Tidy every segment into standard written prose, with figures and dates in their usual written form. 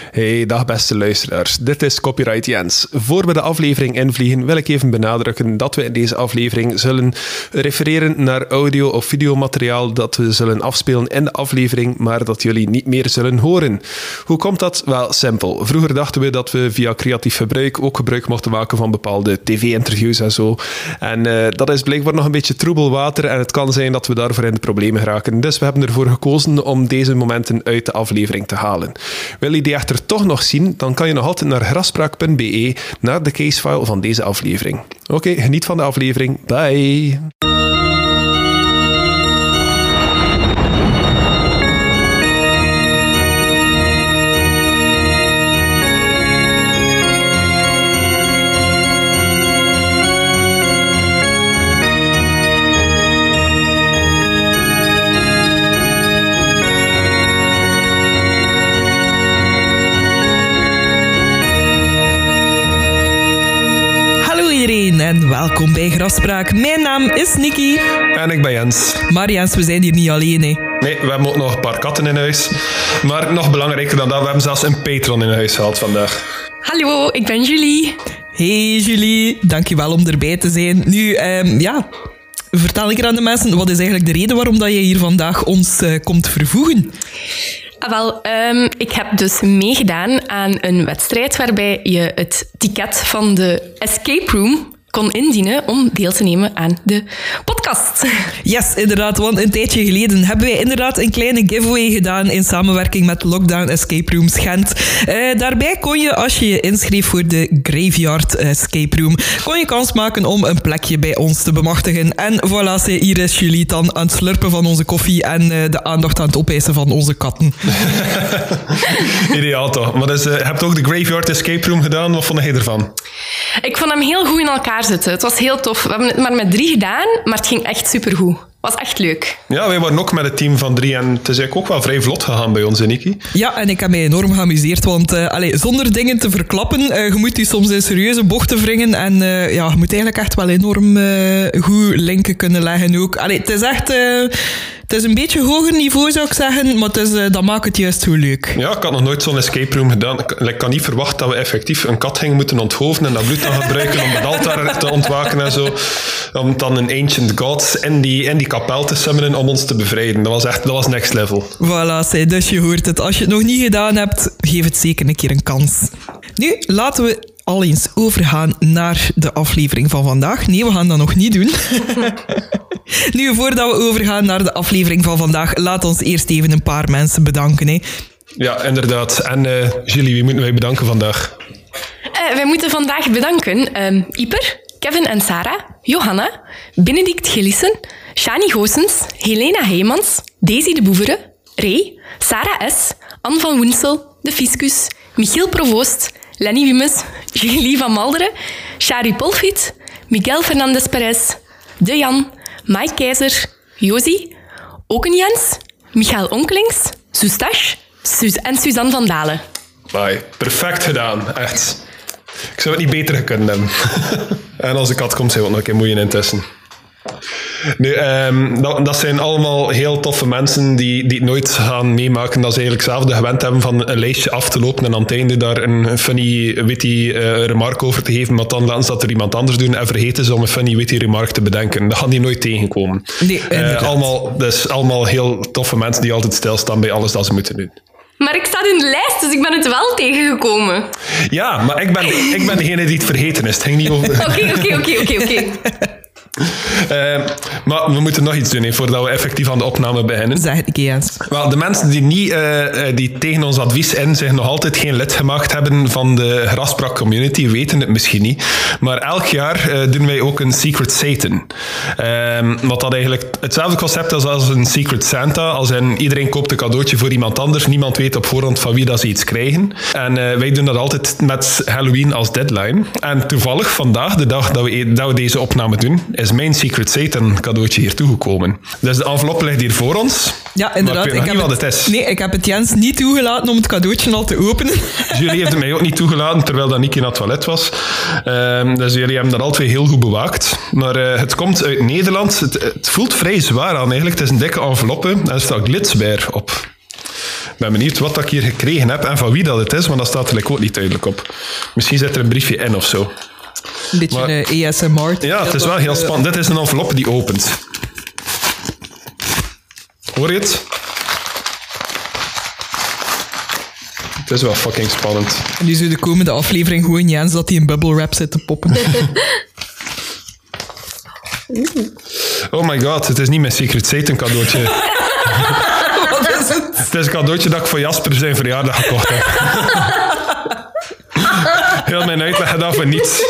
Hey, dag beste luisteraars. Dit is Copyright Jens. Voor we de aflevering invliegen, wil ik even benadrukken dat we in deze aflevering zullen refereren naar audio- of videomateriaal dat we zullen afspelen in de aflevering, maar dat jullie niet meer zullen horen. Hoe komt dat? Wel, simpel. Vroeger dachten we dat we via creatief verbruik ook gebruik mochten maken van bepaalde tv-interviews en zo. En dat is blijkbaar nog een beetje troebel water en het kan zijn dat we daarvoor in de problemen geraken. Dus we hebben ervoor gekozen om deze momenten uit de aflevering te halen. Wil je die echter toch nog zien, dan kan je nog altijd naar graspraak.be naar de casefile van deze aflevering. Oké, geniet van de aflevering. Bye! En welkom bij Graspraak. Mijn naam is Nikki. En ik ben Jens. Maar Jens, we zijn hier niet alleen, hè. Nee, we hebben ook nog een paar katten in huis. Maar nog belangrijker dan dat, we hebben zelfs een patron in huis gehad vandaag. Hallo, ik ben Julie. Hey Julie, dankjewel om erbij te zijn. Nu, vertel ik aan de mensen, wat is eigenlijk de reden waarom dat je hier vandaag ons komt vervoegen? Ik heb dus meegedaan aan een wedstrijd waarbij je het ticket van de escape room kon indienen om deel te nemen aan de podcast. Yes, inderdaad, want een tijdje geleden hebben wij inderdaad een kleine giveaway gedaan in samenwerking met Lockdown Escape Rooms Gent. Daarbij kon je, als je je inschreef voor de Graveyard Escape Room, kon je kans maken om een plekje bij ons te bemachtigen. En voilà, hier is Julie dan aan het slurpen van onze koffie en de aandacht aan het opeisen van onze katten. Ideaal toch. Maar dus, je hebt ook de Graveyard Escape Room gedaan. Wat vond je ervan? Ik vond hem heel goed in elkaar zitten. Het was heel tof. We hebben het maar met 3 gedaan, maar het ging echt supergoed. Het was echt leuk. Ja, wij waren ook met het team van 3 en het is eigenlijk ook wel vrij vlot gegaan bij ons, Nikki. Ja, en ik heb mij enorm geamuseerd, want zonder dingen te verklappen, je moet je soms in serieuze bochten wringen en je moet eigenlijk echt wel enorm goed linken kunnen leggen ook. Het is echt... Het is een beetje hoger niveau, zou ik zeggen, maar dat maakt het juist zo leuk. Ja, ik had nog nooit zo'n escape room gedaan. Ik kan niet verwachten dat we effectief een kat gingen moeten onthoofden en dat bloed dan gebruiken om het altaar te ontwaken en zo. Om dan een ancient god in die kapel te summonen om ons te bevrijden. Dat was next level. Voilà, dus je hoort het. Als je het nog niet gedaan hebt, geef het zeker een keer een kans. Nu, laten we al eens overgaan naar de aflevering van vandaag. Nee, we gaan dat nog niet doen. Nu, voordat we overgaan naar de aflevering van vandaag, laat ons eerst even een paar mensen bedanken. Hè. Ja, inderdaad. En Julie, wie moeten wij bedanken vandaag? Wij moeten vandaag bedanken Ieper, Kevin en Sarah, Johanna, Benedict Gillissen, Shani Goossens, Helena Heymans, Daisy de Boevere, Ray, Sarah S., Anne van Woensel, De Fiscus, Michiel Provoost, Lenny Wimmes, Julie van Malderen, Shari Polfiet, Miguel Fernandez Perez, De Jan, Mike Keizer, Josie, ook een Jens, Michael Onkelings, Sustache en Suzanne van Dalen. Bye. Perfect gedaan, echt. Ik zou het niet beter kunnen hebben. En als de kat komt, zijn we ook nog een keer moeien intussen. Nu, dat zijn allemaal heel toffe mensen die het nooit gaan meemaken dat ze eigenlijk zelf de gewend hebben van een lijstje af te lopen en aan het einde daar een funny, witty remark over te geven, maar dan laten ze dat er iemand anders doen en vergeten ze om een funny, witty remark te bedenken. Dat gaan die nooit tegenkomen. Nee, allemaal heel toffe mensen die altijd stilstaan bij alles dat ze moeten doen. Maar ik sta in de lijst, dus ik ben het wel tegengekomen. Ja, maar ik ben degene die het vergeten is. Het ging niet over... Oké. Maar we moeten nog iets doen voordat we effectief aan de opname beginnen. Zeg het eens. Wel, de mensen die tegen ons advies in zich nog altijd geen lid gemaakt hebben van de Graspraak community, weten het misschien niet. Maar elk jaar doen wij ook een Secret Satan. Wat dat eigenlijk hetzelfde concept is als een Secret Santa. Als iedereen koopt een cadeautje voor iemand anders. Niemand weet op voorhand van wie dat ze iets krijgen. En wij doen dat altijd met Halloween als deadline. En toevallig vandaag, de dag dat we deze opname doen, is mijn Secret Satan cadeautje hier toegekomen. Dus de envelop ligt hier voor ons. Ja, inderdaad. Maar ik weet nog niet wat het is. Nee, ik heb het Jens niet toegelaten om het cadeautje al te openen. Julie heeft het mij ook niet toegelaten, terwijl dat Nikki naar het toilet was. Dus jullie hebben dat altijd heel goed bewaakt. Maar het komt uit Nederland. Het voelt vrij zwaar aan eigenlijk. Het is een dikke enveloppe en er staat Glitzbeer op. ben benieuwd wat ik hier gekregen heb en van wie dat het is, want dat staat er ook niet duidelijk op. Misschien zit er een briefje in of zo. Een beetje ASMR. Ja, het is wel heel spannend. Dit is een envelop die opent. Hoor je het? Het is wel fucking spannend. En nu zou de komende aflevering gewoon Jens dat hij in bubble wrap zit te poppen. Oh my god, het is niet mijn Secret Satan cadeautje. Wat is het? Het is een cadeautje dat ik voor Jasper zijn verjaardag gekocht heb. Heel mijn uitleg gedaan voor niets.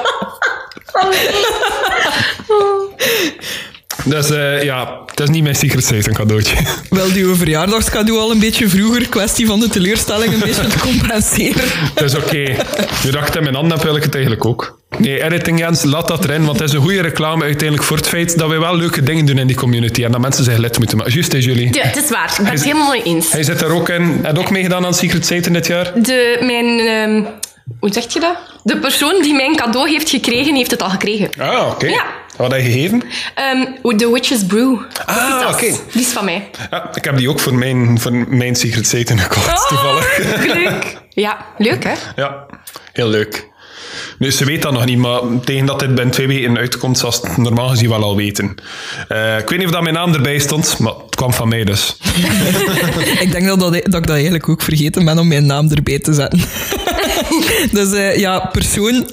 Dus het is niet mijn Secret Satan cadeautje. Wel, die verjaardagscadeau al een beetje vroeger. Kwestie van de teleurstelling een beetje te compenseren. Dat is oké. Nu dat ik het in mijn handen heb, wil ik het eigenlijk ook. Nee, editing Jens, laat dat erin, want het is een goede reclame uiteindelijk voor het feit dat we wel leuke dingen doen in die community en dat mensen zich lid moeten maken. Juist, jullie. Ja, het is waar. Ik ben het helemaal mee eens. Hij zit daar ook in. Heb je ook meegedaan aan Secret Satan dit jaar? Hoe zeg je dat? De persoon die mijn cadeau heeft gekregen, heeft het al gekregen. Ah, oké. Ja. Wat heb je gegeven? The Witch's Brew. Oké. Die is van mij. Ja, ik heb die ook voor mijn Secret Satan gekocht, toevallig. Leuk. Ja, leuk hè? Ja, heel leuk. Nu, ze weet dat nog niet, maar tegen dat dit binnen 2 weken uitkomt, zal het normaal gezien wel al weten. Ik weet niet of dat mijn naam erbij stond, maar het kwam van mij dus. Ik denk dat ik dat eigenlijk ook vergeten ben om mijn naam erbij te zetten. Dus persoon...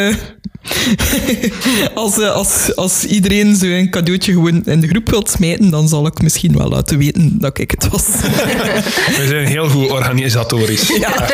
Als iedereen zo'n cadeautje gewoon in de groep wilt smijten, dan zal ik misschien wel laten weten dat ik het was. We zijn heel goed organisatorisch. Ja.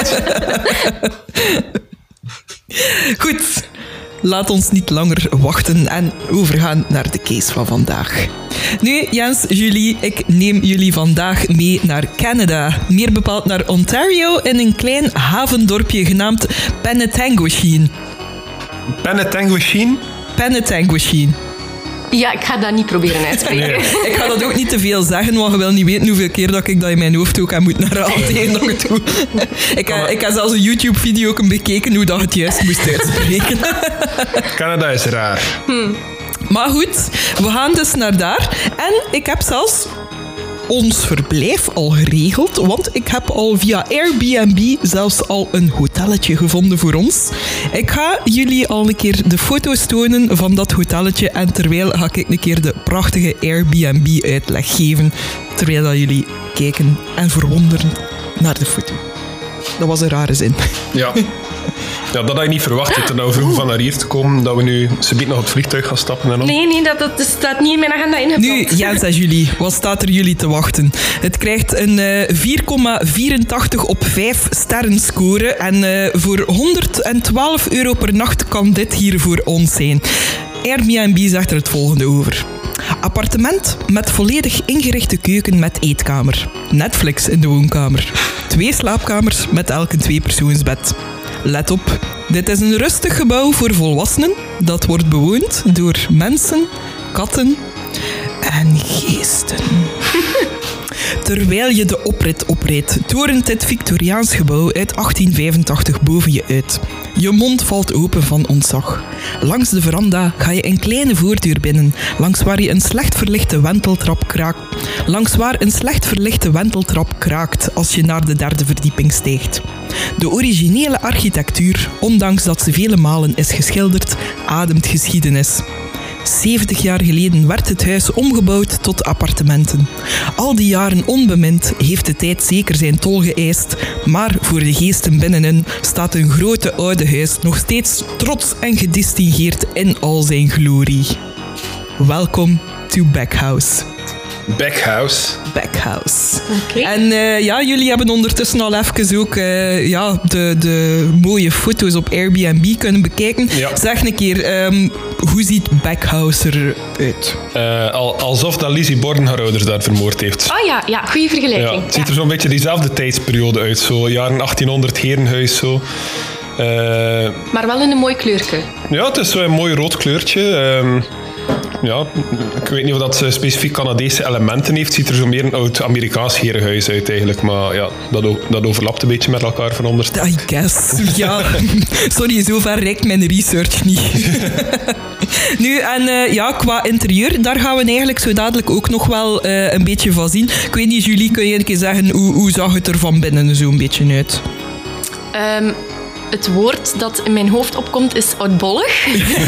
Goed, laat ons niet langer wachten en overgaan naar de case van vandaag. Nu, Jens, Julie, ik neem jullie vandaag mee naar Canada. Meer bepaald naar Ontario, in een klein havendorpje genaamd Penetanguishene. Penetanguishene? Penetanguishene. Ja, ik ga dat niet proberen uitspreken. Nee. Ik ga dat ook niet te veel zeggen, want je wil niet weten hoeveel keer dat ik dat in mijn hoofd ook heb moeten herhalen tegen dat ik het doe. Ik heb zelfs een YouTube-video ook bekeken hoe dat het juist moest uitspreken. Canada is raar. Maar goed, we gaan dus naar daar. En ik heb zelfs ons verblijf al geregeld, want ik heb al via Airbnb zelfs al een hotelletje gevonden voor ons. Ik ga jullie al een keer de foto's tonen van dat hotelletje en terwijl ga ik een keer de prachtige Airbnb-uitleg geven, terwijl dat jullie kijken en verwonderen naar de foto. Dat was een rare zin. Ja. Ja, dat had je niet verwacht, dat er nou vroeg van naar hier te komen, dat we nu subiet nog op het vliegtuig gaan stappen en al. Nee, dat staat niet in mijn agenda ingepland. Nu, Jens en Julie, wat staat er jullie te wachten? Het krijgt een 4,84 op 5 sterren score en voor €112 per nacht kan dit hier voor ons zijn. Airbnb zegt er het volgende over. Appartement met volledig ingerichte keuken met eetkamer. Netflix in de woonkamer. 2 slaapkamers met elk een 2-persoonsbed. Let op, dit is een rustig gebouw voor volwassenen. Dat wordt bewoond door mensen, katten en geesten. Terwijl je de oprit oprijdt, torent dit Victoriaans gebouw uit 1885 boven je uit. Je mond valt open van ontzag. Langs de veranda ga je een kleine voordeur binnen, langs waar een slecht verlichte wenteltrap kraakt als je naar de 3e verdieping stijgt. De originele architectuur, ondanks dat ze vele malen is geschilderd, ademt geschiedenis. 70 jaar geleden werd het huis omgebouwd tot appartementen. Al die jaren onbemind heeft de tijd zeker zijn tol geëist, maar voor de geesten binnenin staat een grote oude huis nog steeds trots en gedistingeerd in al zijn glorie. Welkom to Backhouse. Backhouse. Okay. En jullie hebben ondertussen al even ook de mooie foto's op Airbnb kunnen bekijken. Ja. Zeg een keer, hoe ziet Backhouse eruit? Alsof dat Lizzie Borden haar ouders daar vermoord heeft. Oh ja, goede vergelijking. Ja, het ziet er zo'n beetje diezelfde tijdsperiode uit. Zo jaren 1800 herenhuis. Zo. Maar wel in een mooi kleurtje. Ja, het is zo'n mooi rood kleurtje. ja, ik weet niet of dat specifiek Canadese elementen heeft. Het ziet er zo meer een oud-Amerikaans herenhuis uit eigenlijk. Maar ja, dat overlapt een beetje met elkaar verondersteld. I guess. Ja, sorry, zover reikt mijn research niet. Nu, en qua interieur, daar gaan we eigenlijk zo dadelijk ook nog wel een beetje van zien. Ik weet niet, Julie, kun je een keer zeggen, hoe zag het er van binnen zo'n beetje uit? Het woord dat in mijn hoofd opkomt is oudbollig.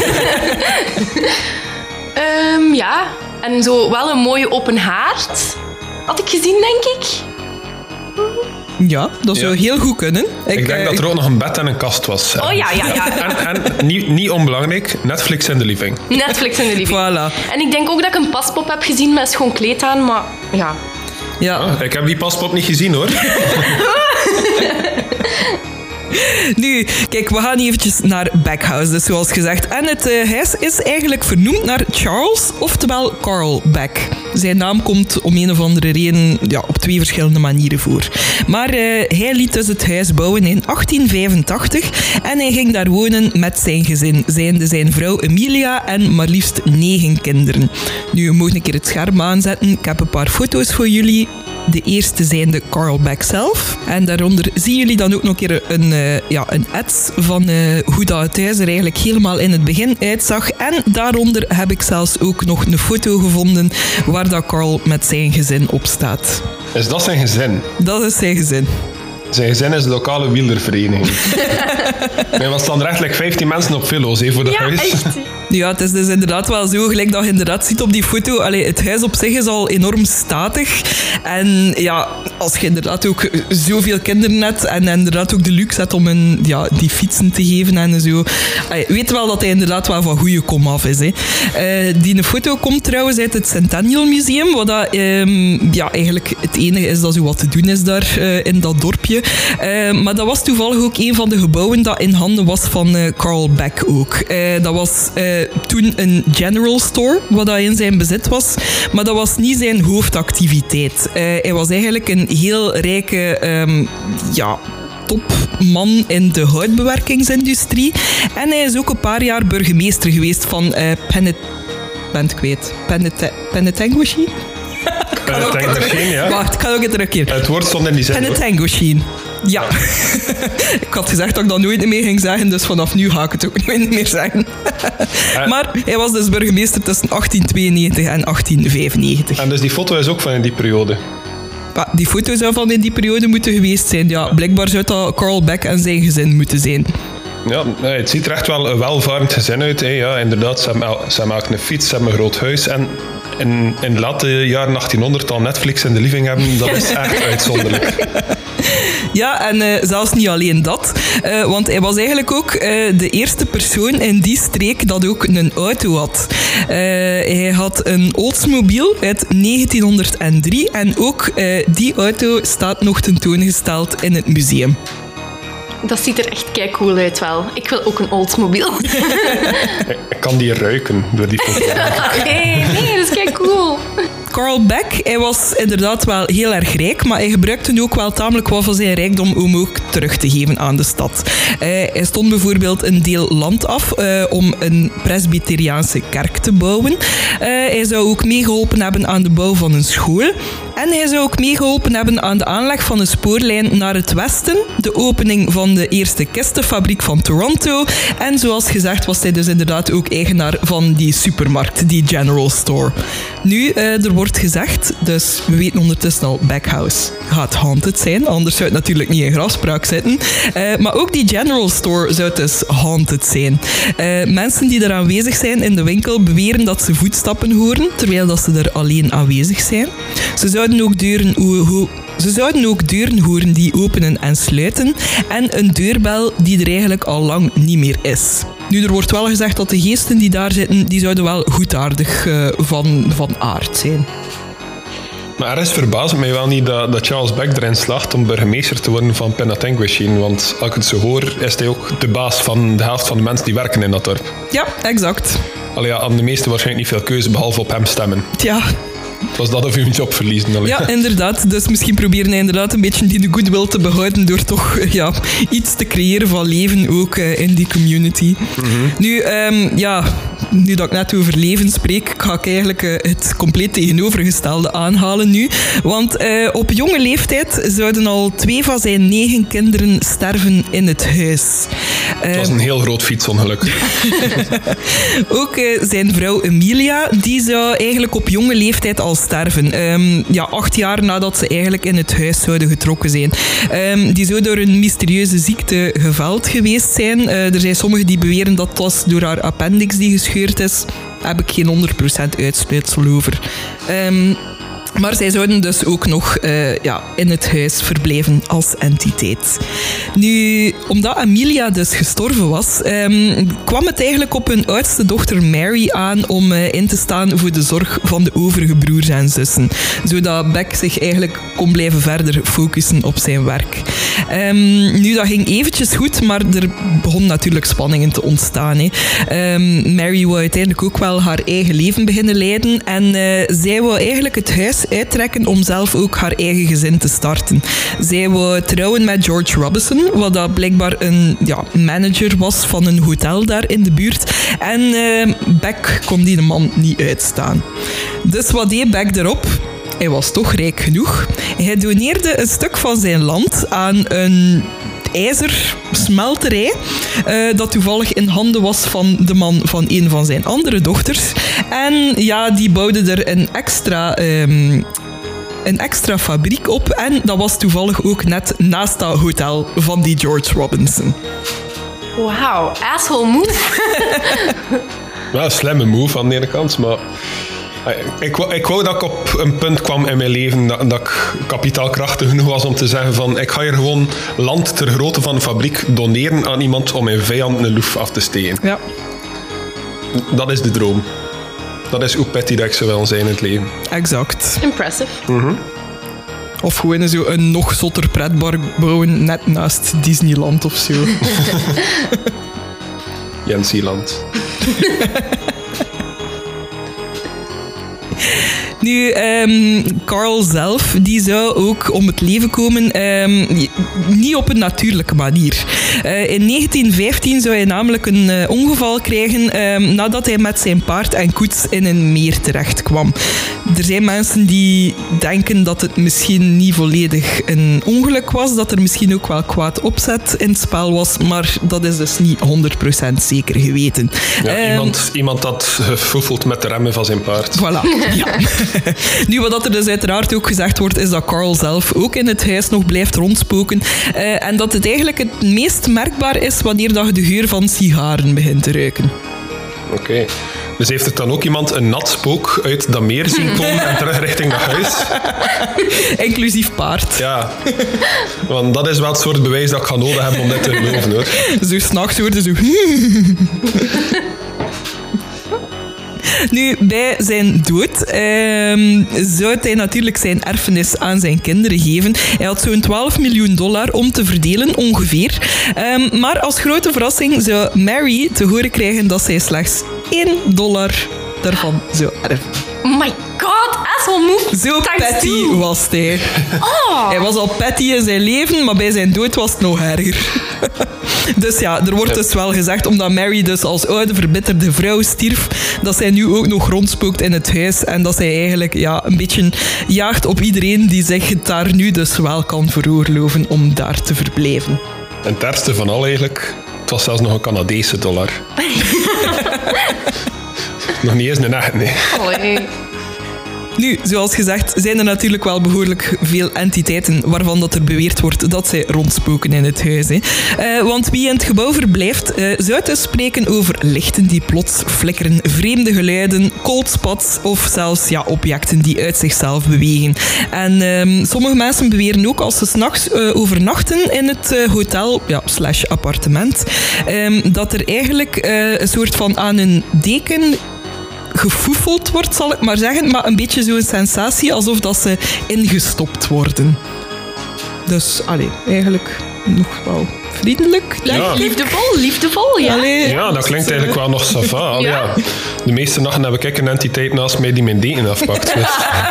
Ja, en zo wel een mooie open haard. Had ik gezien, denk ik. Ja, dat zou heel goed kunnen. Ik denk dat er ook nog een bed en een kast was. Oh ja. En niet onbelangrijk, Netflix in de living. Netflix in de living. Voilà. En ik denk ook dat ik een paspop heb gezien met schoon kleed aan, maar ja. Ja. Ik heb die paspop niet gezien, hoor. Nu, kijk, we gaan eventjes naar Backhouse, dus zoals gezegd. En het huis is eigenlijk vernoemd naar Charles, oftewel Carl Beck. Zijn naam komt om een of andere reden op 2 verschillende manieren voor. Maar hij liet dus het huis bouwen in 1885 en hij ging daar wonen met zijn gezin, zijnde zijn vrouw Emilia en maar liefst 9 kinderen. Nu, we mogen een keer het scherm aanzetten. Ik heb een paar foto's voor jullie. De eerste zijn de Carl Beck zelf. En daaronder zien jullie dan ook nog een keer een ad van hoe dat het huis er eigenlijk helemaal in het begin uitzag. En daaronder heb ik zelfs ook nog een foto gevonden waar dat Carl met zijn gezin op staat. Is dat zijn gezin? Dat is zijn gezin. Zijn gezin is de lokale wielervereniging. Nee, want staan er echt 15 mensen op Villo's voor dat huis. Echt. Ja, het is dus inderdaad wel zo, gelijk dat je inderdaad ziet op die foto. Allee, het huis op zich is al enorm statig. En ja, als je inderdaad ook zoveel kinderen hebt en inderdaad ook de luxe hebt om die fietsen te geven en zo. Weet wel dat hij inderdaad wel van goede komaf is. Hè. Die foto komt trouwens uit het Centennial Museum, wat dat, eigenlijk het enige is dat zo wat te doen is daar in dat dorpje. Maar dat was toevallig ook een van de gebouwen dat in handen was van Carl Beck ook. Dat was toen een general store, wat dat in zijn bezit was. Maar dat was niet zijn hoofdactiviteit. Hij was eigenlijk een heel rijke topman in de houtbewerkingsindustrie. En hij is ook een paar jaar burgemeester geweest van Penetanguishene? Ja. Wacht, ik ga ook een keer. Het woord stond in die zin. Penetanguishene. Ja. Ik had gezegd dat ik dat nooit meer ging zeggen, dus vanaf nu ga ik het ook nooit meer zeggen. Maar hij was dus burgemeester tussen 1892 en 1895. En dus die foto is ook van in die periode? Ja, die foto zou van in die periode moeten geweest zijn. Ja, blijkbaar zou dat Carl Beck en zijn gezin moeten zijn. Ja, het ziet er echt wel een welvarend gezin uit. Hè. Ja, inderdaad, ze maken een fiets, ze hebben een groot huis. En in de late jaren 1800 al Netflix in de living hebben, dat is echt uitzonderlijk. Ja, en zelfs niet alleen dat. Want hij was eigenlijk ook de eerste persoon in die streek dat ook een auto had. Hij had een Oldsmobile uit 1903 en ook die auto staat nog tentoongesteld in het museum. Dat ziet er echt keicool uit wel. Ik wil ook een Oldsmobile. Ik kan die ruiken door die foto. Nee, dat is keicool. Carl Beck, hij was inderdaad wel heel erg rijk, maar hij gebruikte ook wel tamelijk wat van zijn rijkdom om ook terug te geven aan de stad. Hij stond bijvoorbeeld een deel land af om een presbyteriaanse kerk te bouwen. Hij zou ook meegeholpen hebben aan de bouw van een school. En hij zou ook meegeholpen hebben aan de aanleg van een spoorlijn naar het westen, de opening van de eerste kistenfabriek van Toronto. En zoals gezegd was hij dus inderdaad ook eigenaar van die supermarkt, die general store. Nu, er wordt gezegd, dus we weten ondertussen al, Backhouse gaat haunted zijn, anders zou het natuurlijk niet in grafspraak zitten. Maar ook die general store zou dus haunted zijn. Mensen die er aanwezig zijn in de winkel beweren dat ze voetstappen horen, terwijl dat ze er alleen aanwezig zijn. Ze zouden ook deuren horen die openen en sluiten en een deurbel die er eigenlijk al lang niet meer is. Nu, er wordt wel gezegd dat de geesten die daar zitten, die zouden wel goedaardig van aard zijn. Maar er verbaast het mij wel niet dat Charles Beck erin slaagt om burgemeester te worden van Penetanguishene. Want als ik het zo hoor, is hij ook de baas van de helft van de mensen die werken in dat dorp. Ja, exact. Allee, ja, aan de meesten waarschijnlijk niet veel keuze, behalve op hem stemmen. Ja. Was dat of je job verliezen? Allee. Ja, inderdaad. Dus misschien proberen hij inderdaad een beetje die goodwill te behouden door toch iets te creëren van leven ook in die community. Mm-hmm. Nu dat ik net over leven spreek, ga ik eigenlijk het compleet tegenovergestelde aanhalen nu. Want op jonge leeftijd zouden al 2 van zijn 9 kinderen sterven in het huis. Het was een heel groot fietsongeluk. Ook zijn vrouw Emilia, die zou eigenlijk op jonge leeftijd al sterven. 8 jaar nadat ze eigenlijk in het huis zouden getrokken zijn. Die zou door een mysterieuze ziekte geveld geweest zijn. Er zijn sommigen die beweren dat was door haar appendix die gescheurd is. Daar heb ik geen 100% uitsluitsel over. Maar zij zouden dus ook nog in het huis verblijven als entiteit. Nu, omdat Emilia dus gestorven was, kwam het eigenlijk op hun oudste dochter Mary aan om in te staan voor de zorg van de overige broers en zussen. Zodat Beck zich eigenlijk kon blijven verder focussen op zijn werk. Nu, dat ging eventjes goed, maar er begon natuurlijk spanningen te ontstaan. Mary wou uiteindelijk ook wel haar eigen leven beginnen leiden en zij wou eigenlijk het huis uittrekken om zelf ook haar eigen gezin te starten. Zij wou trouwen met George Robinson, wat dat blijkbaar een manager was van een hotel daar in de buurt. En Beck kon die man niet uitstaan. Dus wat deed Beck erop? Hij was toch rijk genoeg. Hij doneerde een stuk van zijn land aan een ijzersmelterij dat toevallig in handen was van de man van een van zijn andere dochters. En die bouwde er een extra fabriek op en dat was toevallig ook net naast dat hotel van die George Robinson. Wauw, asshole move. Ja, een slimme move aan de ene kant, maar ik wou dat ik op een punt kwam in mijn leven dat ik kapitaalkrachtig genoeg was om te zeggen van ik ga hier gewoon land ter grootte van een fabriek doneren aan iemand om mijn vijand een loef af te steken. Ja. Dat is de droom. Dat is hoe petty dat ik zou willen zijn in het leven. Exact. Impressive. Mm-hmm. Of gewoon zo een nog zotter pretpark bouwen net naast Disneyland of zo. Jensieland. Nu, Carl zelf, die zou ook om het leven komen, niet op een natuurlijke manier. In 1915 zou hij namelijk een ongeval krijgen nadat hij met zijn paard en koets in een meer terecht kwam. Er zijn mensen die denken dat het misschien niet volledig een ongeluk was, dat er misschien ook wel kwaad opzet in het spel was, maar dat is dus niet 100% zeker geweten. Ja, iemand had gefoefeld met de remmen van zijn paard. Voilà, ja. Nu, wat er dus uiteraard ook gezegd wordt, is dat Carl zelf ook in het huis nog blijft rondspoken. En dat het eigenlijk het meest merkbaar is wanneer dat je de geur van sigaren begint te ruiken. Oké. Dus heeft er dan ook iemand een nat spook uit dat meer zien komen en terug richting dat huis? Inclusief paard. Ja. Want dat is wel het soort bewijs dat ik ga nodig hebben om dit te geloven, hoor. Zo 's nachts hoorde zo... Nu, bij zijn dood zou hij natuurlijk zijn erfenis aan zijn kinderen geven. Hij had zo'n $12 miljoen om te verdelen, ongeveer. Maar als grote verrassing zou Mary te horen krijgen dat zij slechts $1 daarvan zou erven. Oh my god, asshole move. Zo petty was hij. Oh. Hij was al petty in zijn leven, maar bij zijn dood was het nog erger. Dus ja, er wordt dus wel gezegd, omdat Mary dus als oude verbitterde vrouw stierf, dat zij nu ook nog rondspookt in het huis en dat zij eigenlijk een beetje jaagt op iedereen die zich het daar nu dus wel kan veroorloven om daar te verblijven. En het ergste van al eigenlijk, het was zelfs nog een Canadese dollar. Nog niet eens een echt, nee. Allee. Nu, zoals gezegd, zijn er natuurlijk wel behoorlijk veel entiteiten waarvan dat er beweerd wordt dat zij rondspoken in het huis. Want wie in het gebouw verblijft, zou dus spreken over lichten die plots flikkeren, vreemde geluiden, cold spots of zelfs objecten die uit zichzelf bewegen. En sommige mensen beweren ook als ze 's nachts overnachten in het hotel, / appartement, dat er eigenlijk een soort van aan een deken gefoefeld wordt, zal ik maar zeggen, maar een beetje zo'n sensatie alsof dat ze ingestopt worden. Dus, eigenlijk nog wel vriendelijk. Ja. Liefdevol, ja. Allee, Ja, dat klinkt eigenlijk wel nog ça va. Allee, ja. De meeste nachten heb ik een entiteit naast mij die mijn deken afpakt. Dus.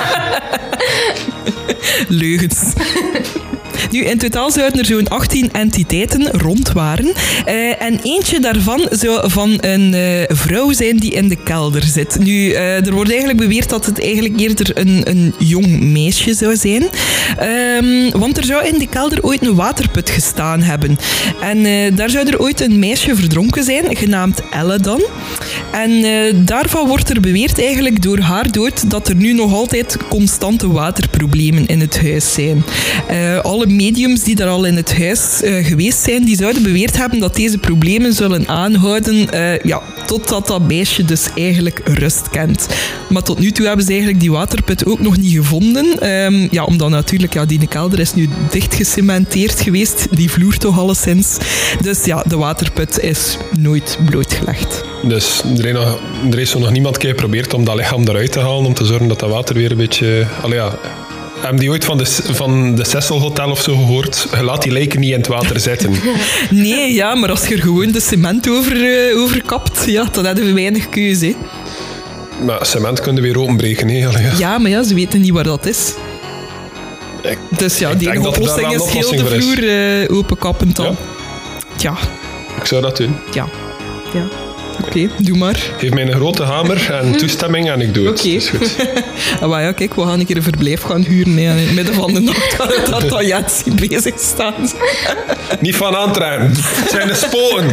Leugens. Nu, in totaal zouden er zo'n 18 entiteiten rond waren. En eentje daarvan zou van een vrouw zijn die in de kelder zit. Nu, er wordt eigenlijk beweerd dat het eigenlijk eerder een jong meisje zou zijn. Want er zou in de kelder ooit een waterput gestaan hebben. En daar zou er ooit een meisje verdronken zijn, genaamd Elle dan. En daarvan wordt er beweerd eigenlijk door haar dood dat er nu nog altijd constante waterproblemen in het huis zijn. Alle mediums die daar al in het huis geweest zijn, die zouden beweerd hebben dat deze problemen zullen aanhouden totdat dat meisje dus eigenlijk rust kent. Maar tot nu toe hebben ze eigenlijk die waterput ook nog niet gevonden. Omdat natuurlijk, die kelder is nu dicht gecementeerd geweest. Die vloer toch alleszins. Dus ja, de waterput is nooit blootgelegd. Dus er is zo nog niemand geprobeerd om dat lichaam eruit te halen, om te zorgen dat dat water weer een beetje... Hebben die ooit van de Cecil Hotel of zo gehoord? Je laat die lijken niet in het water zitten. Nee, ja, maar als je er gewoon de cement over kapt, dan hebben we weinig keuze. Hè. Maar cement kun je weer openbreken, hè? Ja, maar ze weten niet waar dat is. Dus ja, die enige oplossing is heel de vloer openkappen dan. Ja. Ik zou dat doen. Ja. Oké, doe maar. Geef mij een grote hamer en toestemming en ik doe het. Oké. Is goed. Maar kijk, we gaan een keer een verblijf gaan huren in het midden van de nacht dat Jatsi bezig staat. Niet van aantrekken. Het zijn de sporen.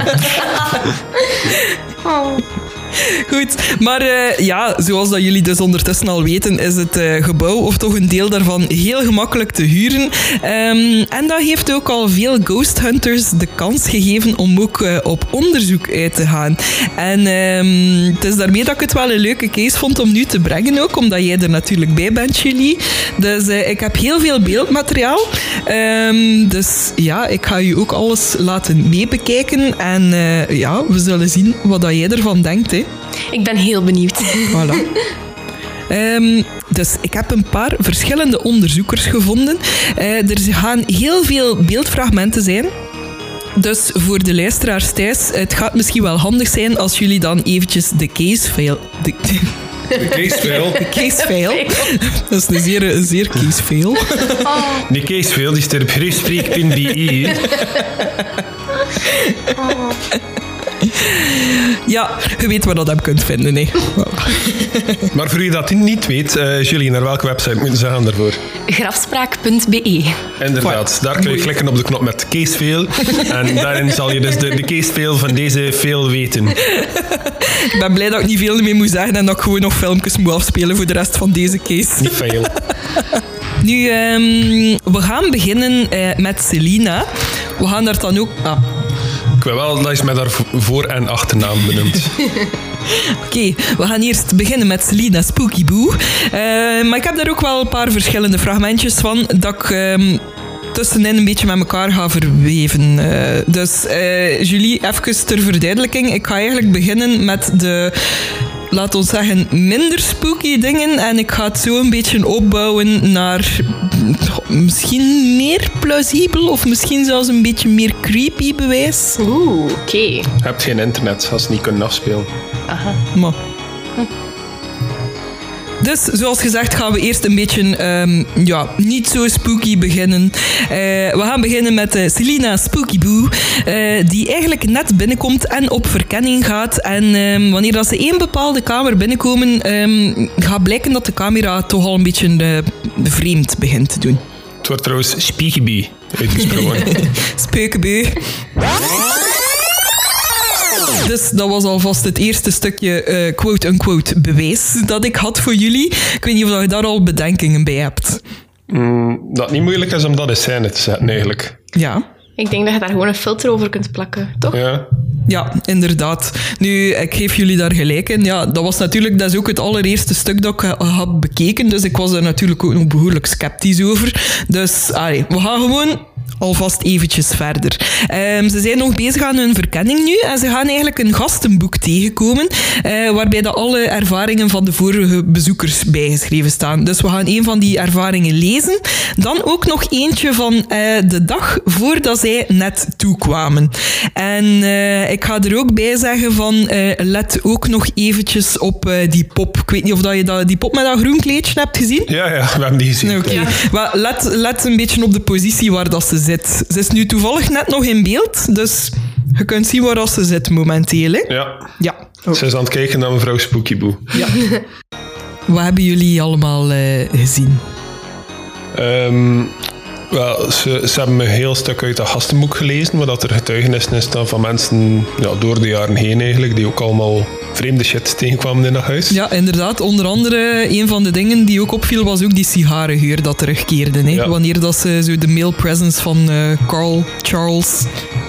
Goed, maar zoals dat jullie dus ondertussen al weten, is het gebouw, of toch een deel daarvan, heel gemakkelijk te huren. En dat heeft ook al veel ghost hunters de kans gegeven om ook op onderzoek uit te gaan. En het is daarmee dat ik het wel een leuke case vond om nu te brengen ook, omdat jij er natuurlijk bij bent, Julie. Dus ik heb heel veel beeldmateriaal. Dus ja, ik ga je ook alles laten meebekijken. En we zullen zien wat dat jij ervan denkt, hè. Ik ben heel benieuwd. Voilà. Dus ik heb een paar verschillende onderzoekers gevonden. Er gaan heel veel beeldfragmenten zijn. Dus voor de luisteraars thuis, het gaat misschien wel handig zijn als jullie dan eventjes de casefile... De casefile? De casefile. Dat is een zeer casefile. Die casefile die staat op gerustspreek.be. Ja, je weet waar dat je kunt vinden. Hè. Maar voor wie dat niet weet, Julie, naar welke website moeten ze gaan daarvoor? Grafspraak.be. Inderdaad, daar kun je klikken op de knop met casefile. En daarin zal je dus de casefile van deze fail weten. Ik ben blij dat ik niet veel meer moet zeggen en dat ik gewoon nog filmpjes moet afspelen voor de rest van deze case. Niet fail. Nu, we gaan beginnen met Selina. We gaan daar dan ook... Ik weet wel, dat is met haar voor- en achternaam benoemd. Oké, we gaan eerst beginnen met Selina Spooky Boo. Maar ik heb daar ook wel een paar verschillende fragmentjes van dat ik tussenin een beetje met elkaar ga verweven. Dus Julie, even ter verduidelijking. Ik ga eigenlijk beginnen met de... laat ons zeggen, minder spooky dingen. En ik ga het zo een beetje opbouwen naar misschien meer plausibel of misschien zelfs een beetje meer creepy bewijs. Oké. Je hebt geen internet, als ze niet kunnen afspelen. Aha. Maar. Dus, zoals gezegd, gaan we eerst een beetje niet zo spooky beginnen. We gaan beginnen met Selina Spooky Boo, die eigenlijk net binnenkomt en op verkenning gaat. En wanneer dat ze één bepaalde kamer binnenkomen, gaat blijken dat de camera toch al een beetje vreemd begint te doen. Het wordt trouwens Spiegebee uitgesproken. Speukebeu. Dus dat was alvast het eerste stukje quote-unquote bewijs dat ik had voor jullie. Ik weet niet of je daar al bedenkingen bij hebt. Dat niet moeilijk is om dat in scène te zetten, eigenlijk. Ja. Ik denk dat je daar gewoon een filter over kunt plakken, toch? Ja, inderdaad. Nu, ik geef jullie daar gelijk in. Ja, dat is ook het allereerste stuk dat ik had bekeken. Dus ik was er natuurlijk ook nog behoorlijk sceptisch over. Dus we gaan gewoon alvast eventjes verder. Ze zijn nog bezig aan hun verkenning nu en ze gaan eigenlijk een gastenboek tegenkomen waarbij alle ervaringen van de vorige bezoekers bijgeschreven staan. Dus we gaan een van die ervaringen lezen. Dan ook nog eentje van de dag voordat zij net toekwamen. En ik ga er ook bij zeggen van let ook nog eventjes op die pop. Ik weet niet of dat je die pop met dat groen kleedje hebt gezien? Ja, we hebben die gezien. Okay. Ja. Maar let een beetje op de positie waar dat ze zit. Ze is nu toevallig net nog in beeld, dus je kunt zien waar dat ze zit momenteel. Hè? Ja. Okay. Ze is aan het kijken naar mevrouw Spookyboe. Ja. Wat hebben jullie allemaal gezien? Ze hebben een heel stuk uit dat gastenboek gelezen, waar dat er getuigenissen is van mensen door de jaren heen eigenlijk, die ook allemaal vreemde shit tegenkwamen in dat huis. Ja, inderdaad. Onder andere, een van de dingen die ook opviel, was ook die sigarengeur dat terugkeerde. Hè? Ja. Wanneer dat ze zo de male presence van Carl Charles...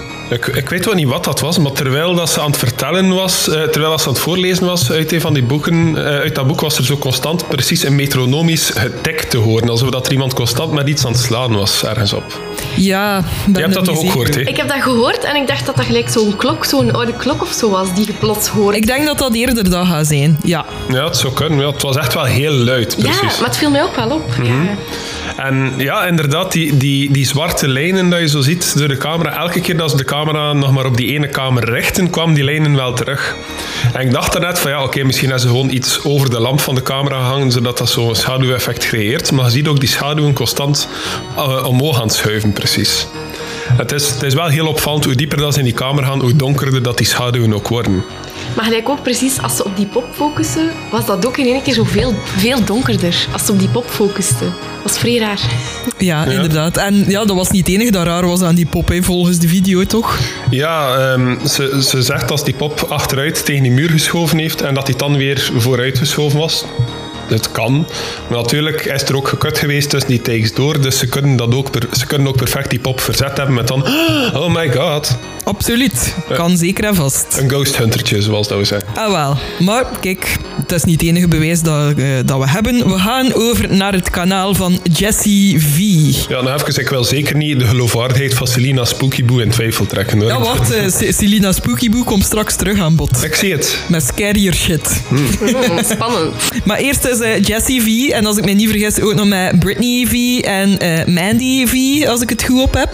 Ik weet wel niet wat dat was, maar terwijl dat ze aan het vertellen was, terwijl dat ze aan het voorlezen was uit een van die boeken, uit dat boek was er zo constant precies een metronomisch getik te horen, alsof dat er iemand constant met iets aan het slaan was ergens op. Ja, je hebt dat toch ook gehoord, hè? Ik heb dat gehoord en ik dacht dat dat gelijk zo'n oude klok of zo was die je plots hoort. Ik denk dat dat eerder dat gaat zijn, ja. Ja, het zou kunnen. Ja, het was echt wel heel luid, precies. Ja, maar het viel mij ook wel op. Mm-hmm. Ja. En ja, inderdaad, die zwarte lijnen dat je zo ziet door de camera, elke keer dat ze de camera nog maar op die ene kamer richten, kwamen die lijnen wel terug. En ik dacht daarnet van oké, misschien hebben ze gewoon iets over de lamp van de camera gehangen, zodat dat zo'n schaduweffect creëert. Maar je ziet ook die schaduwen constant omhoog aan het schuiven, precies. Het is wel heel opvallend, hoe dieper dat ze in die kamer gaan, hoe donkerder dat die schaduwen ook worden. Maar gelijk ook precies, als ze op die pop focussen, was dat ook in één keer zo veel donkerder. Als ze op die pop focusten. Dat was vrij raar. Ja, inderdaad. En ja, dat was niet het enige dat raar was aan die pop, hè, volgens de video, toch? Ja, ze zegt als die pop achteruit tegen die muur geschoven heeft en dat die dan weer vooruit geschoven was. Het kan. Maar natuurlijk is er ook gekut geweest tussen die takes door, dus ze kunnen ook perfect die pop verzet hebben met dan oh my god. Absoluut. Kan zeker en vast. Een ghost huntertje, zoals dat we zeggen. Ah wel. Maar kijk, het is niet het enige bewijs dat we hebben. We gaan over naar het kanaal van Jessie V. Ja, nou even, ik wil zeker niet de geloofwaardigheid van Selina Spookyboe in twijfel trekken, hoor. Ja, wacht. Selina Spookyboe komt straks terug aan bod. Ik zie het. Met scarier shit. Spannend. Maar eerst is Jessie V, en als ik me niet vergis ook nog met Britney V en Mandy V, als ik het goed op heb,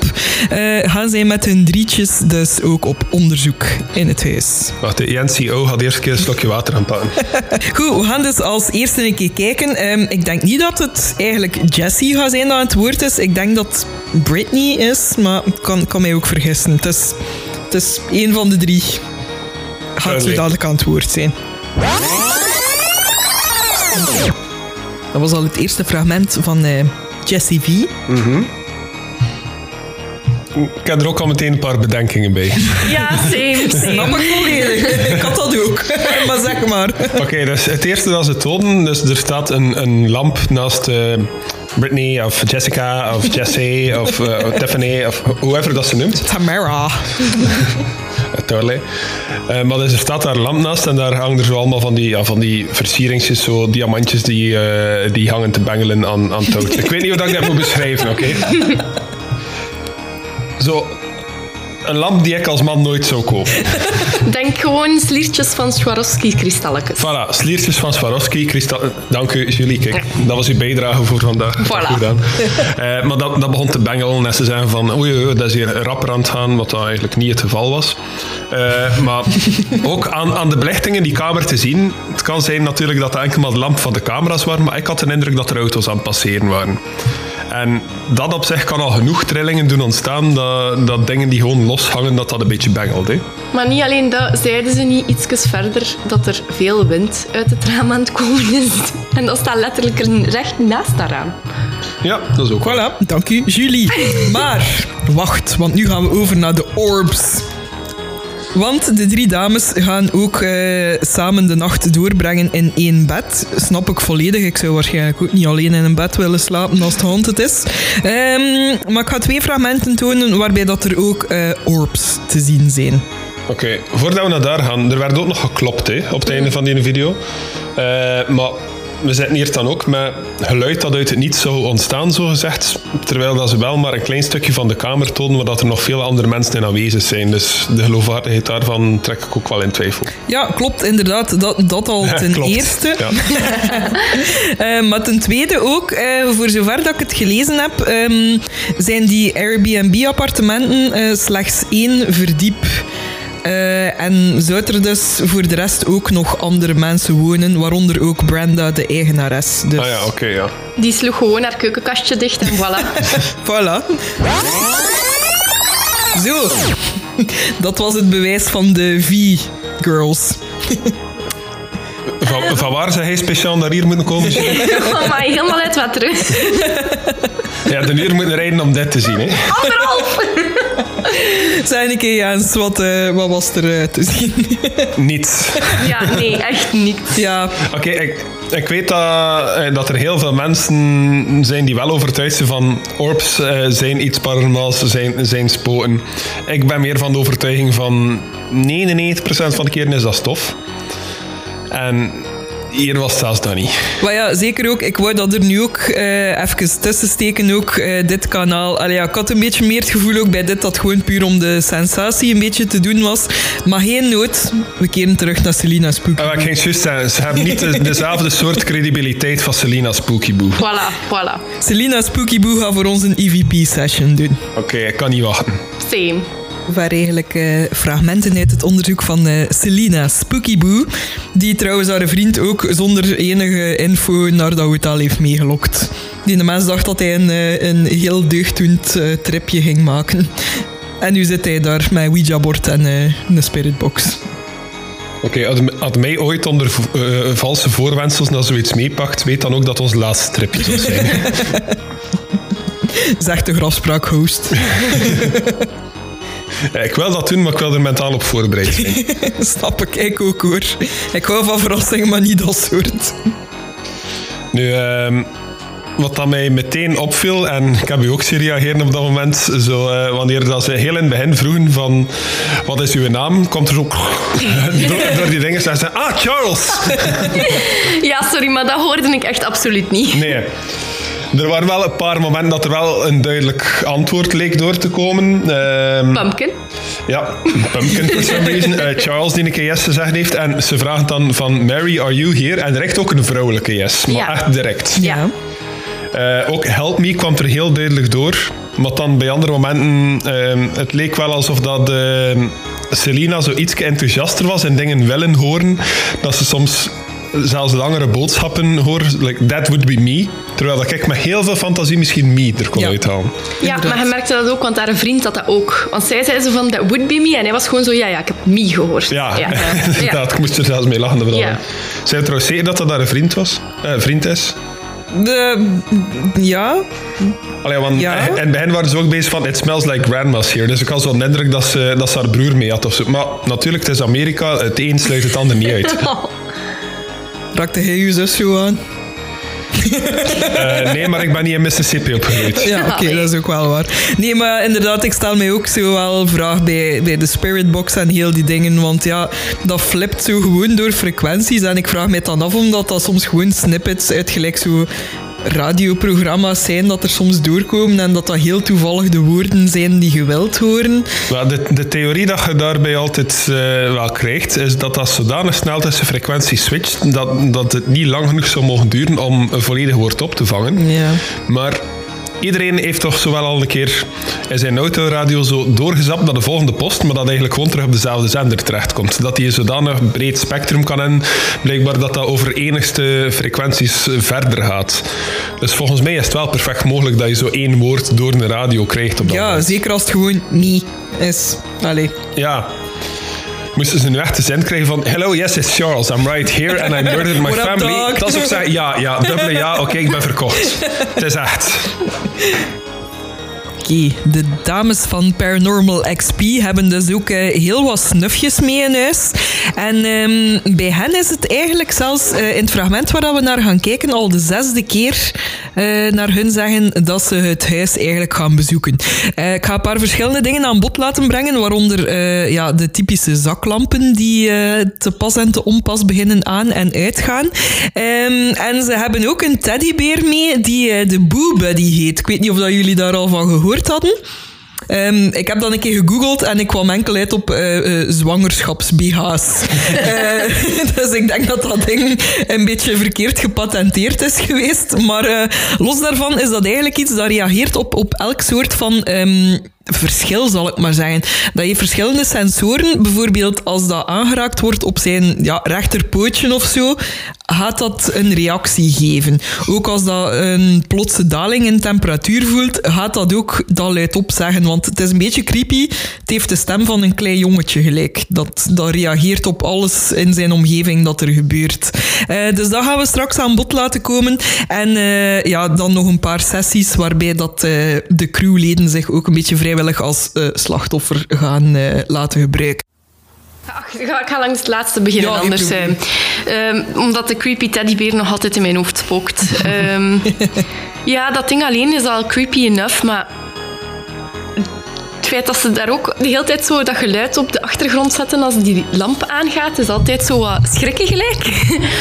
gaan zij met hun drietjes dus ook op onderzoek in het huis. Wacht, de NCO gaat eerst een keer een slokje water aanpakken. Goed, we gaan dus als eerste een keer kijken. Ik denk niet dat het eigenlijk Jessie gaat zijn dat het woord is. Ik denk dat het Britney is, maar ik kan mij ook vergissen. Het is één van de drie. Gaat zo dadelijk aan het woord zijn. Dat was al het eerste fragment van Jessie V. Mm-hmm. Ik heb er ook al meteen een paar bedenkingen bij. Ja, same. Snap ik volledig. Ik had dat ook. Maar zeg maar. Oké, dus het eerste dat ze tonen, dus er staat een lamp naast Britney of Jessica of Jessie of Tiffany of whoever dat ze noemt. Tamara. Totally. Maar dus er staat daar een lamp naast en daar hangen er zo allemaal van die versieringsjes, zo diamantjes die hangen te bengelen aan touwtjes. Ik weet niet hoe ik dat moet beschrijven, oké? Zo, een lamp die ik als man nooit zou kopen. Denk gewoon sliertjes van Swarovski-kristalletjes. Voilà, sliertjes van Swarovski-kristallen. Dank u, Julie. Kijk, dat was uw bijdrage voor vandaag. Voilà. Goed gedaan. Maar dat begon te bengelen en ze zeiden van oei, dat is hier rapper aan het gaan, wat dat eigenlijk niet het geval was. Maar ook aan de belichtingen in die kamer te zien, het kan zijn natuurlijk dat het enkel maar de lamp van de camera's waren, maar ik had de indruk dat er auto's aan het passeren waren. En dat op zich kan al genoeg trillingen doen ontstaan, dat dingen die gewoon loshangen, dat een beetje bengelt. Hè? Maar niet alleen dat, zeiden ze niet ietsjes verder dat er veel wind uit het raam aan het komen is. En dat staat letterlijk recht naast dat raam. Ja, dat is ook voilà, dank u, Julie. Maar, wacht, want nu gaan we over naar de orbs. Want de drie dames gaan ook samen de nacht doorbrengen in één bed. Snap ik volledig. Ik zou waarschijnlijk ook niet alleen in een bed willen slapen als het haunted is. Maar ik ga 2 fragmenten tonen waarbij dat er ook orbs te zien zijn. Oké, voordat we naar daar gaan, er werd ook nog geklopt hè, op het einde van die video. Maar we zitten hier dan ook met geluid dat uit het niets zou ontstaan, zo gezegd. Terwijl dat ze wel maar een klein stukje van de kamer tonen, waar dat er nog veel andere mensen in aanwezig zijn. Dus de geloofwaardigheid daarvan trek ik ook wel in twijfel. Ja, klopt, inderdaad. Dat al ten klopt. eerste. Ja. Maar ten tweede ook, voor zover dat ik het gelezen heb, zijn die Airbnb-appartementen slechts 1 verdiep. En zou er dus voor de rest ook nog andere mensen wonen, waaronder ook Brenda, de eigenares. Dus. Ah ja, oké, ja. Die sloeg gewoon haar keukenkastje dicht en voilà. Voilà. Zo. Dat was het bewijs van de V-girls. Van waar zou hij speciaal naar hier moeten komen? Oh, maar helemaal uit wat terug. Ja, de uur moeten rijden om dit te zien, hè. 1,5. Zeg een keer, Jens, wat was er te zien? Niets. Ja, nee, echt niet. Ja. Oké, ik weet dat er heel veel mensen zijn die wel overtuigd zijn van orbs zijn iets paranormaals, zijn spoten. Ik ben meer van de overtuiging van 99% van de keren is dat stof. En hier was het zelfs dat niet. Maar ja, zeker ook. Ik wou dat er nu ook even tussen steken, ook dit kanaal. Allee, ja, ik had een beetje meer het gevoel ook bij dit dat gewoon puur om de sensatie een beetje te doen was. Maar geen nood. We keren terug naar Selina Spooky Boo. Ik ging juist zeggen, ze hebben niet dezelfde soort credibiliteit van Selina Spooky Boo. Voilà. Selina Spooky Boo gaat voor ons een EVP-session doen. Oké, ik kan niet wachten. Same. Waar eigenlijk fragmenten uit het onderzoek van Selina Spooky Boo, die trouwens haar vriend ook zonder enige info naar dat hotel heeft meegelokt. Die de mens dacht dat hij een heel deugddoend tripje ging maken. En nu zit hij daar met een Ouija-bord en een spiritbox. Oké, had mij ooit onder valse voorwendsels naar zoiets meepakt, weet dan ook dat ons laatste tripje zou zijn. Zegt de grafspraak-host. Ik wil dat doen, maar ik wil er mentaal op voorbereid zijn. Snap ik ook hoor. Ik hou van verrassingen, maar niet dat soort. Nu, wat dat mij meteen opviel, en ik heb u ook zien reageren op dat moment, zo, wanneer dat ze heel in het begin vroegen van wat is uw naam, komt er zo door die dingen en ze Charles! Ja, sorry, maar dat hoorde ik echt absoluut niet. Nee. Er waren wel een paar momenten dat er wel een duidelijk antwoord leek door te komen. Pumpkin. Ja, Pumpkin for some reason. Charles die een keer yes gezegd heeft. En ze vraagt dan van Mary, are you here? En direct ook een vrouwelijke yes. Maar Ja. echt direct. Ja. Ook Help Me kwam er heel duidelijk door. Maar dan bij andere momenten... het leek wel alsof dat Selina zo iets enthousiaster was en dingen willen horen. Dat ze soms zelfs langere boodschappen hoor. Like, that would be me. Terwijl dat ik met heel veel fantasie misschien me er kon uithalen. Ja, maar hij merkte dat ook, want haar vriend had dat ook. Want zij zei zo van, that would be me. En hij was gewoon zo, ja, ik heb me gehoord. Ja, ja. inderdaad. Ik moest er zelfs mee lachen. Ja. Zijn trouwens zeker dat dat haar vriend was? Vriend is? Ja. Allee, want Ja. in het begin waren ze ook bezig van it smells like grandma's here. Dus ik had zo de indruk dat ze haar broer mee had. Of zo. Maar natuurlijk, het is Amerika. Het een sluit het ander niet uit. Raakte hij je zus zo aan? Nee, maar ik ben niet in Mississippi opgegroeid. Ja, oké, dat is ook wel waar. Nee, maar inderdaad, ik stel mij ook zo wel vraag bij de spiritbox en heel die dingen, want ja, dat flipt zo gewoon door frequenties en ik vraag mij dan af omdat dat soms gewoon snippets uit gelijk zo radioprogramma's zijn dat er soms doorkomen en dat dat heel toevallig de woorden zijn die je wilt horen. Maar de theorie dat je daarbij altijd wel krijgt, is dat dat zodanig snel tussen frequenties switcht, dat het niet lang genoeg zou mogen duren om een volledig woord op te vangen. Ja. Maar iedereen heeft toch zowel al een keer in zijn autoradio zo doorgezapt naar de volgende post, maar dat eigenlijk gewoon terug op dezelfde zender terechtkomt. Dat die een zodanig breed spectrum kan hebben, blijkbaar dat over enigste frequenties verder gaat. Dus volgens mij is het wel perfect mogelijk dat je zo één woord door een radio krijgt op dat Ja, moment. zeker als het gewoon niet is. Allee. Ja. Moesten ze nu echt de zin krijgen van hello, yes, it's Charles. I'm right here and I murdered my What up, family. dog? Dat is ook zeggen, ja, dubbele ja, oké, ik ben verkocht. Het is echt. Oké, de dames van Paranormal XP hebben dus ook heel wat snufjes mee in huis. En bij hen is het eigenlijk zelfs in het fragment waar we naar gaan kijken al de 6e keer naar hun zeggen dat ze het huis eigenlijk gaan bezoeken. Ik ga een paar verschillende dingen aan bod laten brengen, waaronder de typische zaklampen die te pas en te onpas beginnen aan en uitgaan. En ze hebben ook een teddybeer mee die de Boo Buddy heet. Ik weet niet of dat jullie daar al van gehoord hadden. Ik heb dan een keer gegoogeld en ik kwam enkel uit op zwangerschaps-BH's. Dus ik denk dat dat ding een beetje verkeerd gepatenteerd is geweest. Maar los daarvan is dat eigenlijk iets dat reageert op elk soort van verschil, zal ik maar zeggen. Dat je verschillende sensoren, bijvoorbeeld als dat aangeraakt wordt op zijn rechterpootje of zo, gaat dat een reactie geven. Ook als dat een plotse daling in temperatuur voelt, gaat dat ook dat luidop zeggen. Want het is een beetje creepy. Het heeft de stem van een klein jongetje gelijk. Dat reageert op alles in zijn omgeving dat er gebeurt. Dus dat gaan we straks aan bod laten komen. En dan nog een paar sessies waarbij dat de crewleden zich ook een beetje vrijwillig als slachtoffer gaan laten gebruiken. Ik ga langs het laatste beginnen, anders. Omdat de creepy teddybeer nog altijd in mijn hoofd spookt. Dat ding alleen is al creepy enough, maar het feit dat ze daar ook de hele tijd zo dat geluid op de achtergrond zetten als die lamp aangaat, is altijd zo wat schrikken gelijk.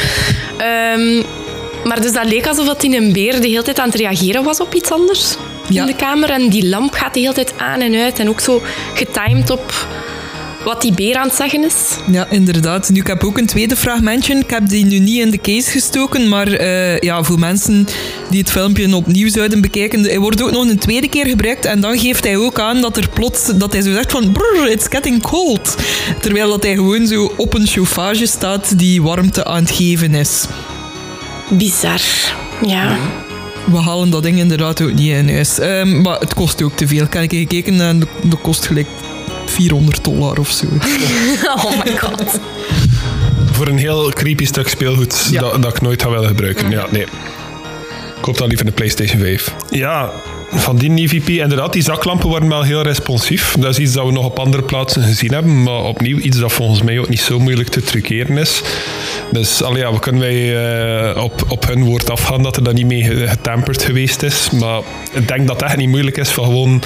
Maar dus dat leek alsof dat in een beer de hele tijd aan het reageren was op iets anders in de kamer. En die lamp gaat de hele tijd aan en uit en ook zo getimed op wat die beer aan het zeggen is. Ja, inderdaad. Nu, ik heb ook een tweede fragmentje. Ik heb die nu niet in de case gestoken, maar voor mensen die het filmpje opnieuw zouden bekijken, hij wordt ook nog een tweede keer gebruikt en dan geeft hij ook aan dat hij zo zegt van brrr, it's getting cold. Terwijl dat hij gewoon zo op een chauffage staat die warmte aan het geven is. Bizar, ja. We halen dat ding inderdaad ook niet in huis. Maar het kost ook te veel. Ik heb gekeken en dat kost gelijk $400 of zo. Oh my god. Voor een heel creepy stuk speelgoed dat ik nooit ga willen gebruiken. Ja, nee. Ik koop dan liever een PlayStation 5. Ja, van die EVP, inderdaad, die zaklampen worden wel heel responsief. Dat is iets dat we nog op andere plaatsen gezien hebben, maar opnieuw iets dat volgens mij ook niet zo moeilijk te truceren is. Dus we kunnen op hun woord afgaan dat er dan niet mee getamperd geweest is. Maar ik denk dat het echt niet moeilijk is van gewoon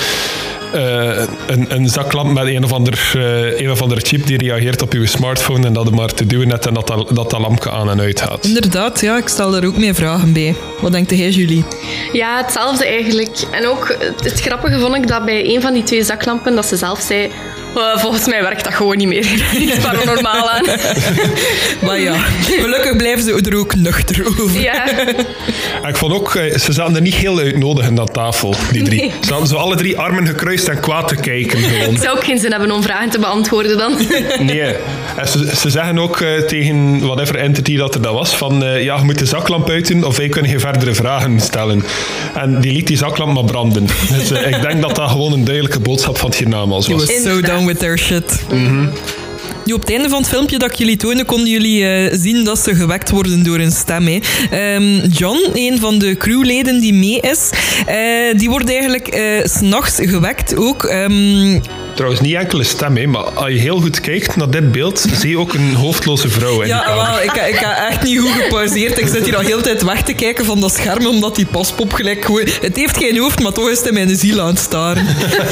een zaklamp met een of andere chip die reageert op je smartphone en dat er maar te duwen net en dat lampje aan en uit gaat. Inderdaad, ja, ik stel daar ook meer vragen bij. Wat denkt jij, Julie? Ja, hetzelfde eigenlijk. En ook het grappige vond ik dat bij een van die 2 zaklampen dat ze zelf zei, volgens mij werkt dat gewoon niet meer. Iets paranormaal aan. Maar ja, gelukkig blijven ze er ook nuchter over. Ja. En ik vond ook, ze zaten er niet heel uitnodigend aan tafel, die 3. Ze hadden zo alle 3 armen gekruist en kwaad te kijken. Gewoon. Ik zou ook geen zin hebben om vragen te beantwoorden dan. Nee. En ze zeggen ook tegen whatever entity dat er dat was, van je moet de zaklamp uitdoen of wij kunnen geen verdere vragen stellen. En die liet die zaklamp maar branden. Dus ik denk dat dat gewoon een duidelijke boodschap van het hiernamaals was. He was so down with their shit. Mm-hmm. Nu, op het einde van het filmpje dat ik jullie toonde, konden jullie zien dat ze gewekt worden door een stem. John, een van de crewleden die mee is, die wordt eigenlijk 's nachts gewekt ook. Trouwens, niet enkele stem, maar als je heel goed kijkt naar dit beeld, zie je ook een hoofdloze vrouw in de kamer. Ik heb echt niet goed gepauzeerd. Ik zit hier al heel de tijd weg te kijken van dat scherm, omdat die paspop gelijk gewoon... Het heeft geen hoofd, maar toch is het in mijn ziel aan het staren.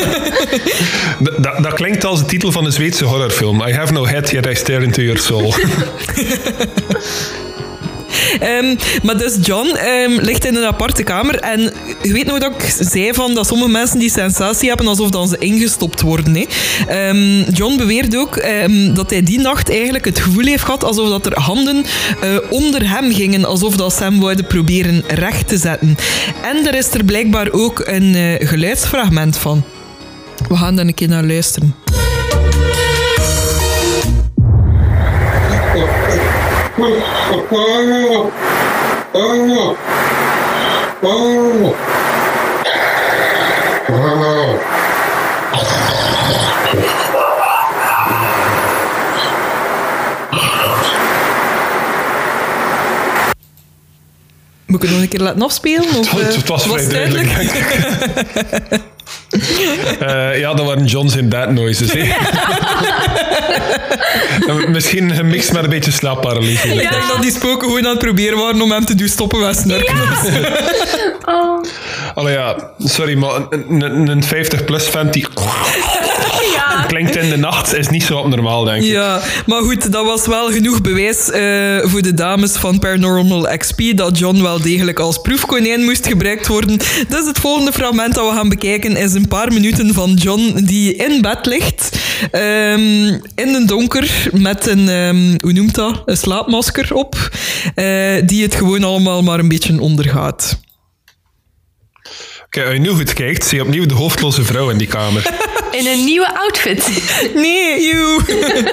Dat klinkt als de titel van een Zweedse horrorfilm. I have no head, yet I stare into your soul. Maar dus John ligt in een aparte kamer en je weet nog dat ik zei van dat sommige mensen die sensatie hebben alsof dan ze ingestopt worden. John beweert ook dat hij die nacht eigenlijk het gevoel heeft gehad alsof dat er handen onder hem gingen, alsof dat ze hem wouden proberen recht te zetten. En er is er blijkbaar ook een geluidsfragment van. We gaan daar een keer naar luisteren. Moet ik het nog een keer laten afspelen? Of, het was vrij duidelijk, denk ik. Ja, dat waren John zijn bad noises. Misschien gemixt met een beetje slaapparalyse. Ik denk dat die spoken gewoon aan het proberen waren om hem te doen stoppen met snurken. Oh. Allee ja, sorry, maar een 50-plus vent die... klinkt in de nacht is niet zo abnormaal, denk ik. Ja, maar goed, dat was wel genoeg bewijs voor de dames van Paranormal XP dat John wel degelijk als proefkonijn moest gebruikt worden. Dus het volgende fragment dat we gaan bekijken is een paar minuten van John die in bed ligt, in het donker, met een, hoe noemt dat, een slaapmasker op, die het gewoon allemaal maar een beetje ondergaat. Kijk, als je nu goed kijkt, zie je opnieuw de hoofdloze vrouw in die kamer. In een nieuwe outfit. Nee, joe.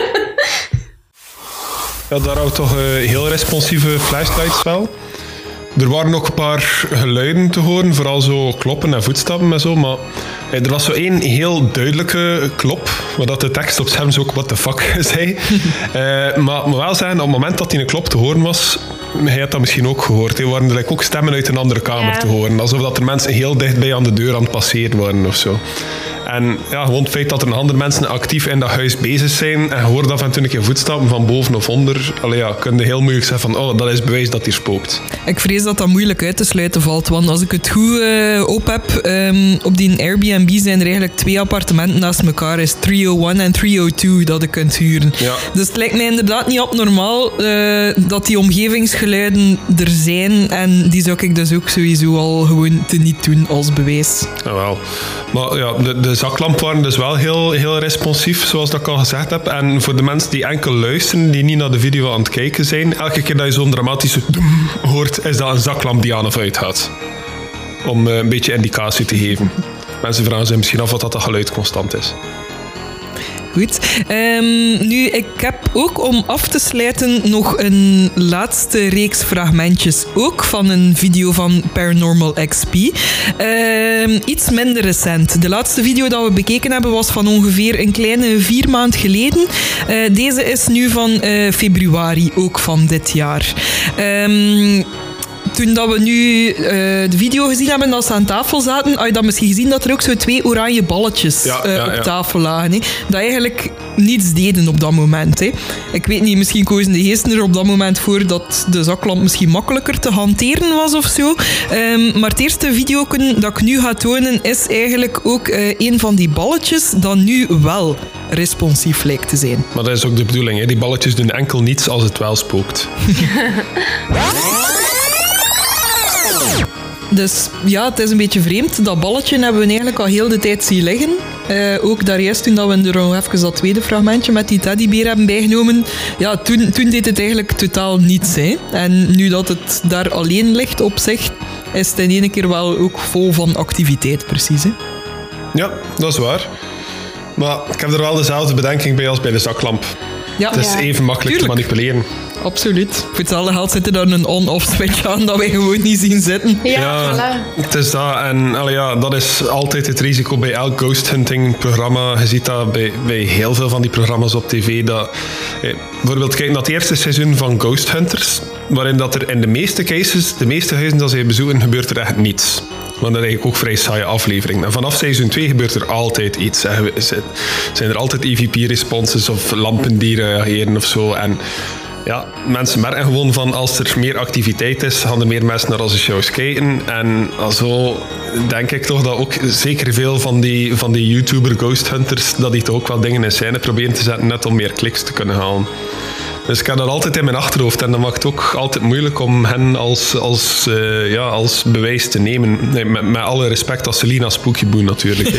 Ja, daar houdt toch heel responsieve flashlights wel. Er waren ook een paar geluiden te horen, vooral zo kloppen en voetstappen en zo, maar er was zo één heel duidelijke klop, waar dat de tekst op het scherm zo ook what the fuck zei. Maar wel zeggen, op het moment dat die een klop te horen was, hij had dat misschien ook gehoord. Er waren er ook stemmen uit een andere kamer te horen, alsof dat er mensen heel dichtbij aan de deur aan het passeren waren of zo. En ja, gewoon het feit dat er andere mensen actief in dat huis bezig zijn en je hoort af en toe een keer voetstappen van boven of onder, allee ja, kun je heel moeilijk zeggen van, oh, dat is bewijs dat hier spookt. Ik vrees dat dat moeilijk uit te sluiten valt, want als ik het goed op heb, op die Airbnb zijn er eigenlijk 2 appartementen naast elkaar, is 301 en 302 dat je kunt huren. Ja. Dus het lijkt mij inderdaad niet abnormaal dat die omgevingsgeluiden er zijn en die zou ik dus ook sowieso al gewoon teniet doen als bewijs. Jawel. Maar ja, de zaklamp waren dus wel heel responsief, zoals dat ik al gezegd heb. En voor de mensen die enkel luisteren, die niet naar de video aan het kijken zijn, elke keer dat je zo'n dramatische hoort, is dat een zaklamp die aan of uit gaat. Om een beetje indicatie te geven. Mensen vragen zich misschien af wat dat geluid constant is. Goed. Nu, ik heb ook om af te sluiten nog een laatste reeks fragmentjes, ook van een video van Paranormal XP. Iets minder recent. De laatste video dat we bekeken hebben was van ongeveer een kleine 4 maanden geleden. Deze is nu van februari, ook van dit jaar. Toen dat we nu de video gezien hebben dat ze aan tafel zaten, had je dan misschien gezien dat er ook zo 2 oranje balletjes op tafel lagen. Hè? Dat eigenlijk niets deden op dat moment. Hè? Ik weet niet, misschien kozen de geesten er op dat moment voor dat de zaklamp misschien makkelijker te hanteren was of zo. Maar het eerste video dat ik nu ga tonen is eigenlijk ook een van die balletjes dat nu wel responsief lijkt te zijn. Maar dat is ook de bedoeling, hè? Die balletjes doen enkel niets als het wel spookt. Dus ja, het is een beetje vreemd. Dat balletje hebben we eigenlijk al heel de tijd zien liggen. Ook daar juist toen dat we er nog even dat tweede fragmentje met die teddybeer hebben bijgenomen. Ja, toen deed het eigenlijk totaal niets. Hè. En nu dat het daar alleen ligt op zich, is het in één keer wel ook vol van activiteit, precies. Hè. Ja, dat is waar. Maar ik heb er wel dezelfde bedenking bij als bij de zaklamp. Ja. Het is even makkelijk te manipuleren. Absoluut. Voor hetzelfde geld zit er dan een on-off switch aan dat wij gewoon niet zien zitten. Ja, voilà. Het is dat. En dat is altijd het risico bij elk ghost hunting programma. Je ziet dat bij heel veel van die programma's op tv. Bijvoorbeeld kijk naar het eerste seizoen van Ghost Hunters, waarin dat er in de meeste cases, de meeste huizen dat ze bezoeken, gebeurt er echt niets. Want dat is eigenlijk ook vrij saaie aflevering. En vanaf seizoen 2 gebeurt er altijd iets. Zijn er altijd EVP-responses of lampen die reageren of zo. En ja, mensen merken gewoon van als er meer activiteit is, gaan er meer mensen naar onze shows kijken. En zo denk ik toch dat ook zeker veel van die YouTuber Ghost Hunters, dat die toch ook wel dingen in scène proberen te zetten, net om meer kliks te kunnen halen. Dus ik heb dat altijd in mijn achterhoofd en dat maakt het ook altijd moeilijk om hen als bewijs te nemen. Nee, met alle respect als Selina Spookyboon natuurlijk.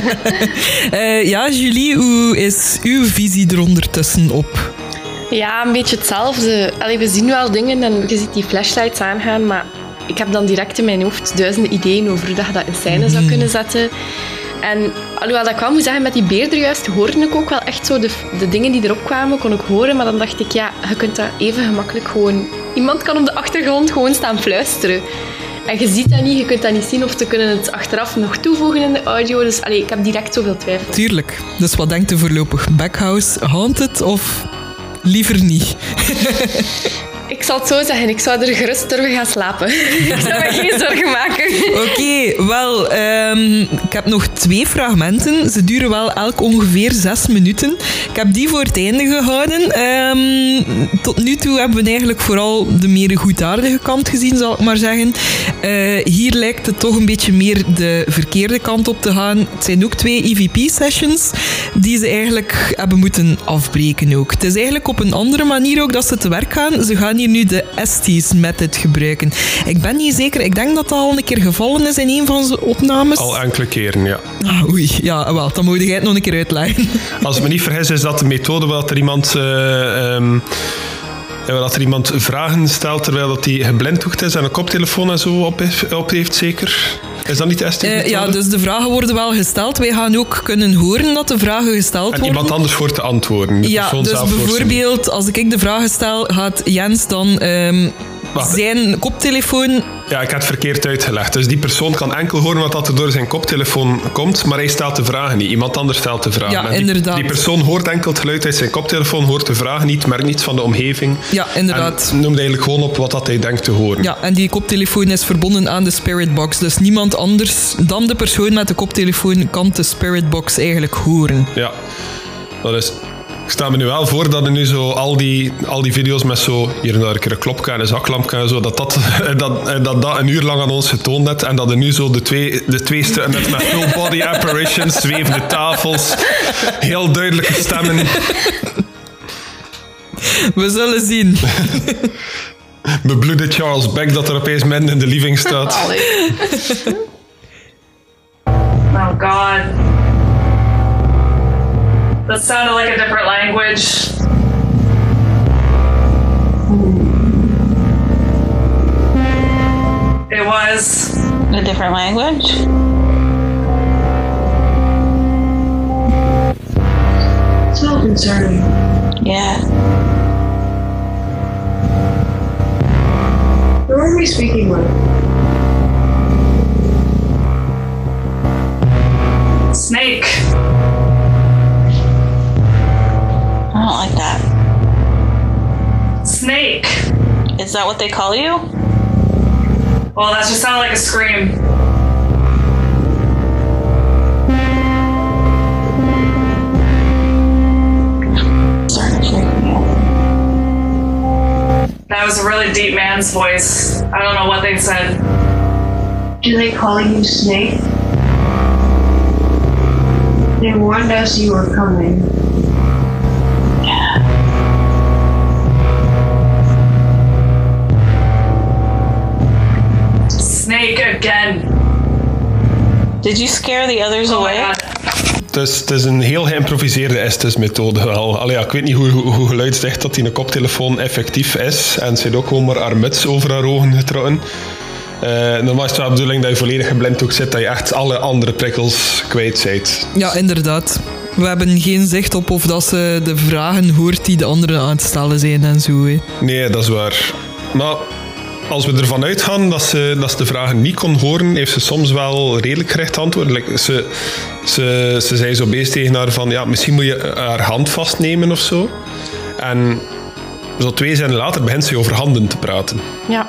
Ja, Julie, hoe is uw visie er ondertussen op? Ja, een beetje hetzelfde. We zien wel dingen en je ziet die flashlights aangaan, maar ik heb dan direct in mijn hoofd 1000 ideeën over hoe je dat in scène zou kunnen zetten. En alhoewel dat ik wel moet zeggen, met die beer er juist hoorde ik ook wel echt zo de dingen die erop kwamen, kon ik horen. Maar dan dacht ik, ja, je kunt dat even gemakkelijk gewoon... Iemand kan op de achtergrond gewoon staan fluisteren. En je ziet dat niet, je kunt dat niet zien of ze kunnen het achteraf nog toevoegen in de audio. Dus ik heb direct zoveel twijfel. Tuurlijk. Dus wat denkt u voorlopig? Backhouse, haunted of liever niet? ik zal het zo zeggen. Ik zou er gerust durven gaan slapen. Ik zou me geen zorgen maken. Oké, wel, ik heb nog 2 fragmenten. Ze duren wel elk ongeveer 6 minuten. Ik heb die voor het einde gehouden. Tot nu toe hebben we eigenlijk vooral de meer goedaardige kant gezien, zal ik maar zeggen. Hier lijkt het toch een beetje meer de verkeerde kant op te gaan. Het zijn ook 2 EVP-sessions die ze eigenlijk hebben moeten afbreken ook. Het is eigenlijk op een andere manier ook dat ze te werk gaan. Ze gaan hier nu de Estes method gebruiken. Ik ben niet zeker. Ik denk dat dat al een keer gevallen is in een van zijn opnames. Al enkele keren, ja. Oei, ja, wel, dan moet jij het nog een keer uitleggen. Als ik me niet vergis, is dat de methode waar er iemand vragen stelt terwijl dat hij geblinddoekt is en een koptelefoon en zo op heeft, zeker? Is dat niet de Estes-methode? Ja, dus de vragen worden wel gesteld. Wij gaan ook kunnen horen dat de vragen gesteld worden. En iemand anders voor te antwoorden. Ja, dus bijvoorbeeld, als ik de vragen stel, gaat Jens dan zijn koptelefoon... Ja, ik heb het verkeerd uitgelegd. Dus die persoon kan enkel horen wat er door zijn koptelefoon komt, maar hij stelt de vragen niet. Iemand anders stelt de vragen. Ja, inderdaad. Die persoon hoort enkel het geluid uit zijn koptelefoon, hoort de vragen niet, merkt niets van de omgeving. Ja, inderdaad. En noemt eigenlijk gewoon op wat hij denkt te horen. Ja, en die koptelefoon is verbonden aan de spiritbox. Dus niemand anders dan de persoon met de koptelefoon kan de spiritbox eigenlijk horen. Ja, dat is... Ik sta me nu wel voor dat er nu zo al die video's met zo hier en daar een keer een klopje en een zaklampje en zo, dat een uur lang aan ons getoond heeft en dat er nu zo de twee stukken met full body apparitions, zwevende tafels, heel duidelijke stemmen. We zullen zien. Bebloede Charles Beck dat er opeens midden in de living staat. Oh God. That sounded like a different language. It was. A different language? So concerning. Yeah. Who are we speaking with? Snake. I don't like that. Snake. Is that what they call you? Well, that just sounded like a scream. Starting to freak me out. That was a really deep man's voice. I don't know what they said. Do they call you Snake? They warned us you were coming. Snake again. Did you scare the others away? Het is een heel geïmproviseerde Estes-methode wel. Allee, ja, ik weet niet hoe geluidsdicht dat die een koptelefoon effectief is. En ze heeft ook gewoon maar haar muts over haar ogen getrokken. Normaal is het wel de bedoeling dat je volledig geblinddoekt zit, dat je echt alle andere prikkels kwijt bent. Ja, inderdaad. We hebben geen zicht op of dat ze de vragen hoort die de anderen aan het stellen zijn en zo. Hè. Nee, dat is waar. Maar als we ervan uitgaan dat ze de vragen niet kon horen, heeft ze soms wel redelijk gericht antwoord. Like, ze zei zo bezig tegen haar van, ja, misschien moet je haar hand vastnemen of zo. En zo 2 zinnen later begint ze over handen te praten. Ja.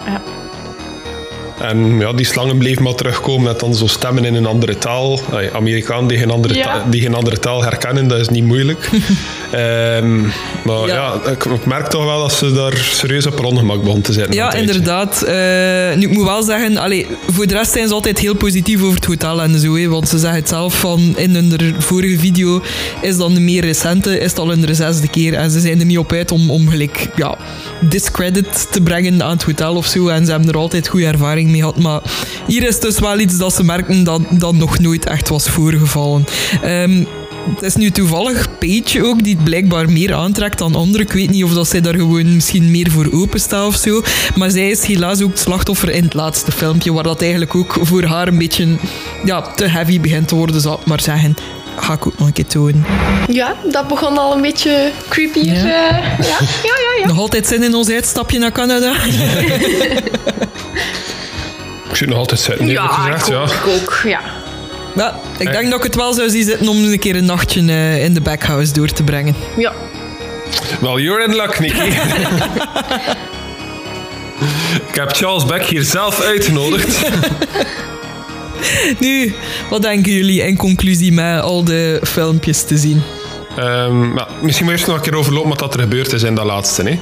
En ja, die slangen bleven maar terugkomen met dan zo stemmen in een andere taal. Amerikanen die geen andere taal herkennen, dat is niet moeilijk. Maar ja, ik merk toch wel dat ze daar serieus op haar ongemak begon te zitten. Ja, inderdaad. Nu, ik moet wel zeggen, voor de rest zijn ze altijd heel positief over het hotel en zo. Hè, want ze zeggen het zelf van, in hun vorige video is dan de meer recente, is het al hun 6e keer. En ze zijn er niet op uit om gelijk, discredit te brengen aan het hotel of zo. En ze hebben er altijd goede ervaring mee gehad. Maar hier is dus wel iets dat ze merken dat nog nooit echt was voorgevallen. Het is nu toevallig Paige ook, die het blijkbaar meer aantrekt dan anderen. Ik weet niet of dat zij daar gewoon misschien meer voor openstaat of zo. Maar zij is helaas ook het slachtoffer in het laatste filmpje, waar dat eigenlijk ook voor haar een beetje te heavy begint te worden, zal ik maar zeggen. Ga ik ook nog een keer tonen. Ja, dat begon al een beetje creepier. Ja. Ja. Nog altijd zin in ons uitstapje naar Canada? Ik zit nog altijd zitten, heb ik gezegd. Ik ook, ja. Ja, ik denk dat ik het wel zou zien zitten om een keer een nachtje in de backhouse door te brengen. Ja. Well, you're in luck, Nikki. Ik heb Charles Beck hier zelf uitgenodigd. Nu, wat denken jullie in conclusie met al de filmpjes te zien? Misschien moet je eerst nog een keer overlopen wat er gebeurd is in dat laatste. Hè.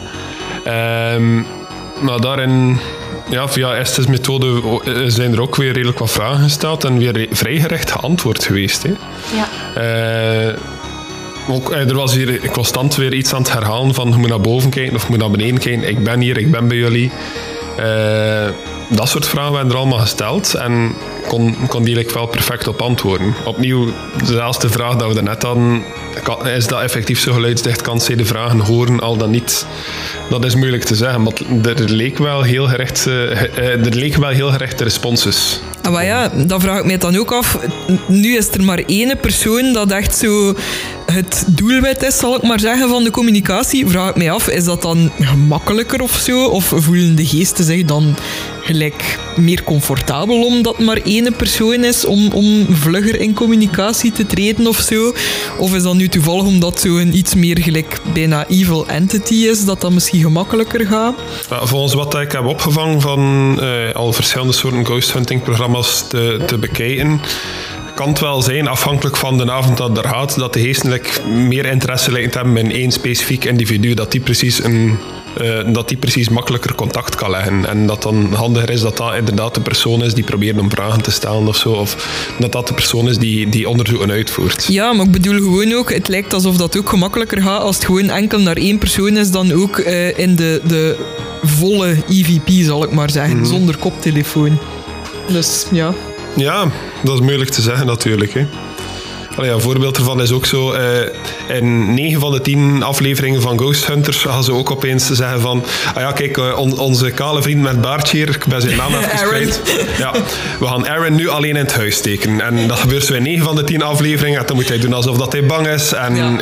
Maar daarin, ja, via Estes methode zijn er ook weer redelijk wat vragen gesteld en weer vrij gerecht geantwoord geweest. Hè. Ja. Er was hier constant weer iets aan het herhalen van je moet naar boven kijken of je moet naar beneden kijken. Ik ben hier, ik ben bij jullie. Dat soort vragen werden er allemaal gesteld en kon die eigenlijk wel perfect op antwoorden. Opnieuw, zelfs de vraag dat we daarnet hadden, is dat effectief zo geluidsdicht? Kan zij de vragen horen, al dan niet? Dat is moeilijk te zeggen, maar er leek wel heel gerichte responses. Maar ja, dan vraag ik mij dan ook af. Nu is er maar één persoon dat echt zo het doelwit is, zal ik maar zeggen, van de communicatie. Vraag ik mij af, is dat dan gemakkelijker of zo? Of voelen de geesten zich dan gelijk meer comfortabel omdat maar één persoon is om vlugger in communicatie te treden of zo? Of is dat nu toevallig omdat zo'n iets meer gelijk bijna evil entity is, dat misschien gemakkelijker gaat? Ja, volgens wat ik heb opgevangen van al verschillende soorten ghost hunting programma's te bekijken, kan het wel zijn, afhankelijk van de avond dat er gaat, dat de geesten meer interesse lijkt te hebben in één specifiek individu, dat die precies makkelijker contact kan leggen. En dat dan handiger is dat dat inderdaad de persoon is die probeert om vragen te stellen of zo. Of dat de persoon is die onderzoeken uitvoert. Ja, maar ik bedoel gewoon ook, het lijkt alsof dat ook gemakkelijker gaat als het gewoon enkel naar één persoon is dan ook in de volle EVP, zal ik maar zeggen, zonder koptelefoon. Dus ja. Ja, dat is moeilijk te zeggen natuurlijk, hè. Een voorbeeld ervan is ook zo, in 9 van de 10 afleveringen van Ghost Hunters gaan ze ook opeens zeggen van, kijk, onze kale vriend met baardje hier, ik ben zijn naam even kwijt. Ja, we gaan Aaron nu alleen in het huis steken. En dat gebeurt zo in 9 van de 10 afleveringen, en dan moet hij doen alsof dat hij bang is. En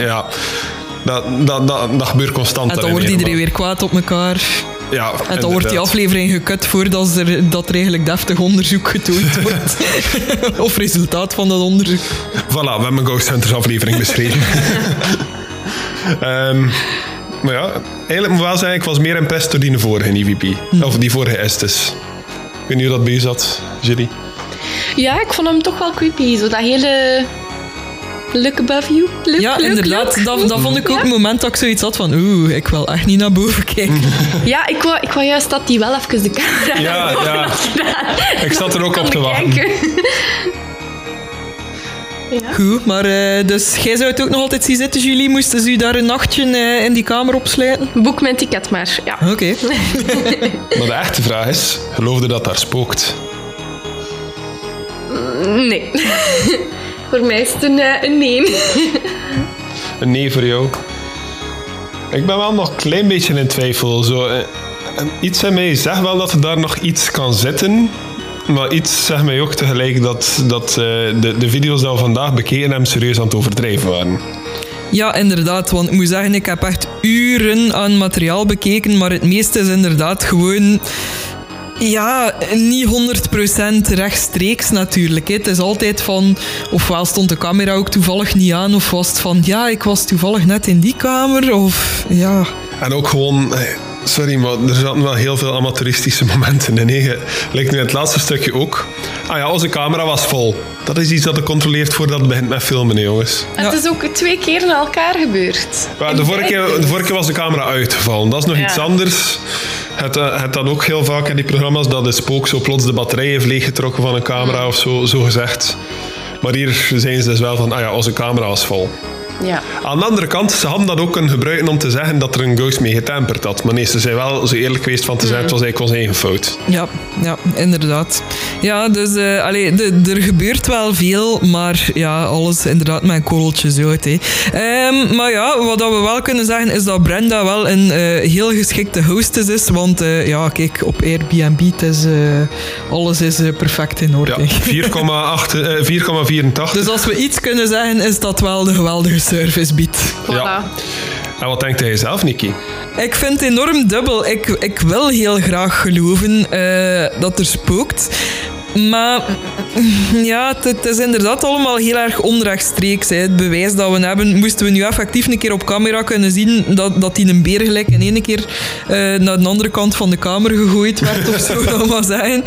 dat gebeurt constant. En dan wordt iedereen weer kwaad op elkaar. Ja, en dan wordt die aflevering gekut voordat er eigenlijk deftig onderzoek getoond wordt. Of resultaat van dat onderzoek. Voilà, we hebben een Ghost Hunters aflevering beschreven. Maar ja, eigenlijk moet ik wel zeggen, ik was meer impressed door die vorige EVP. Of die vorige Estes. Ik weet niet hoe dat bij je zat, Julie. Ja, ik vond hem toch wel creepy. Zo dat hele... Look above you. Look, inderdaad. Dat vond ik ook een moment dat ik zoiets had van ik wil echt niet naar boven kijken. Ja, ik wou juist dat die wel even de camera Ja. Ik zat er ook op te wachten. Ja. Goed, maar dus jij zou het ook nog altijd zien zitten, Julie? Moesten ze u daar een nachtje in die kamer opsluiten? Boek mijn ticket maar, ja. Oké. Maar de echte vraag is, geloofde dat daar spookt? Nee. Voor mij is het een nee. Een nee voor jou. Ik ben wel nog een klein beetje in twijfel. Zo, iets in mij zegt wel dat er daar nog iets kan zitten. Maar iets zegt mij ook tegelijk dat de video's die we vandaag bekeken hebben serieus aan het overdrijven waren. Ja, inderdaad. Want ik moet zeggen, ik heb echt uren aan materiaal bekeken. Maar het meeste is inderdaad gewoon... Ja, niet 100% rechtstreeks natuurlijk. Het is altijd van, ofwel stond de camera ook toevallig niet aan, of was het van, ja, ik was toevallig net in die kamer, of ja. En ook gewoon, sorry, maar er zaten wel heel veel amateuristische momenten in. Lijkt nu in het laatste stukje ook. Onze camera was vol. Dat is iets dat je controleert voordat het begint met filmen, hè, jongens. En het is ook 2 keer na elkaar gebeurd. Ja, de vorige keer was de camera uitgevallen. Dat is nog iets anders. Het dan ook heel vaak in die programma's dat de spook zo plots de batterij heeft leeggetrokken van een camera of zo gezegd. Maar hier zijn ze dus wel van, onze camera was vol. Ja. Aan de andere kant, ze hadden dat ook kunnen gebruiken om te zeggen dat er een ghost mee getemperd had. Maar nee, ze zijn wel zo eerlijk geweest van te zeggen, het was eigenlijk onze eigen fout. Ja, inderdaad. Ja, dus er gebeurt wel veel, maar ja, alles inderdaad met een korreltje zout. Maar ja, wat we wel kunnen zeggen is dat Brenda wel een heel geschikte hostess is, want kijk, op Airbnb, alles is perfect in orde. Ja, 4,84. Dus als we iets kunnen zeggen, is dat wel de geweldige service biedt. Voilà. Ja. En wat denkt hij zelf, Nikki? Ik vind het enorm dubbel. Ik wil heel graag geloven dat er spookt. Maar ja, het is inderdaad allemaal heel erg onrechtstreeks. Hè. Het bewijs dat we hebben, moesten we nu effectief een keer op camera kunnen zien dat die een beer gelijk in één keer naar de andere kant van de kamer gegooid werd of zo, dat maar zeggen.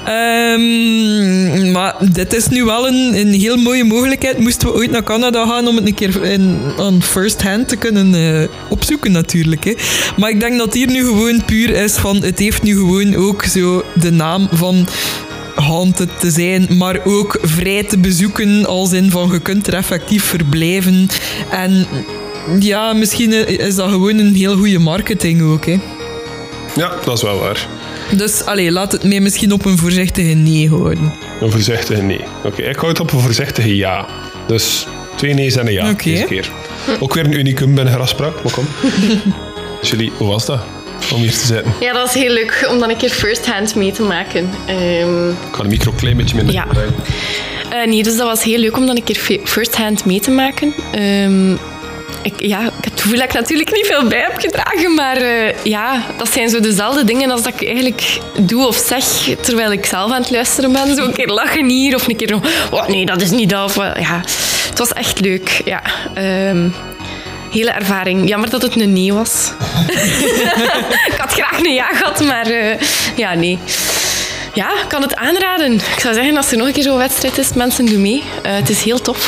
Maar dit is nu wel een heel mooie mogelijkheid. Moesten we ooit naar Canada gaan om het een keer aan first hand te kunnen opzoeken natuurlijk. Hè. Maar ik denk dat hier nu gewoon puur is van, het heeft nu gewoon ook zo de naam van haunted te zijn, maar ook vrij te bezoeken, als in van je kunt er effectief verblijven. En ja, misschien is dat gewoon een heel goede marketing ook. Hè. Ja, dat is wel waar. Dus laat het mij misschien op een voorzichtige nee houden. Een voorzichtige nee. Oké, ik hou het op een voorzichtige ja. Dus 2 nee's en een ja deze keer. Ook weer een unicum bij een grafspraak, maar kom. Julie, hoe was dat? Om hier te zitten. Ja, dat is heel leuk om dan een keer first hand mee te maken. Ik ga de micro een klein beetje minder gebruiken. Nee, dus dat was heel leuk om dan een keer first hand mee te maken. Ik heb het gevoel dat ik natuurlijk niet veel bij heb gedragen, maar dat zijn zo dezelfde dingen als dat ik eigenlijk doe of zeg terwijl ik zelf aan het luisteren ben. Zo een keer lachen hier of een keer oh nee, dat is niet dat. Of, het was echt leuk, ja. Hele ervaring. Jammer dat het een nee was. Ik had graag een ja gehad, maar nee. Ja, ik kan het aanraden. Ik zou zeggen, als er nog een keer zo'n wedstrijd is, mensen doen mee. Het is heel tof.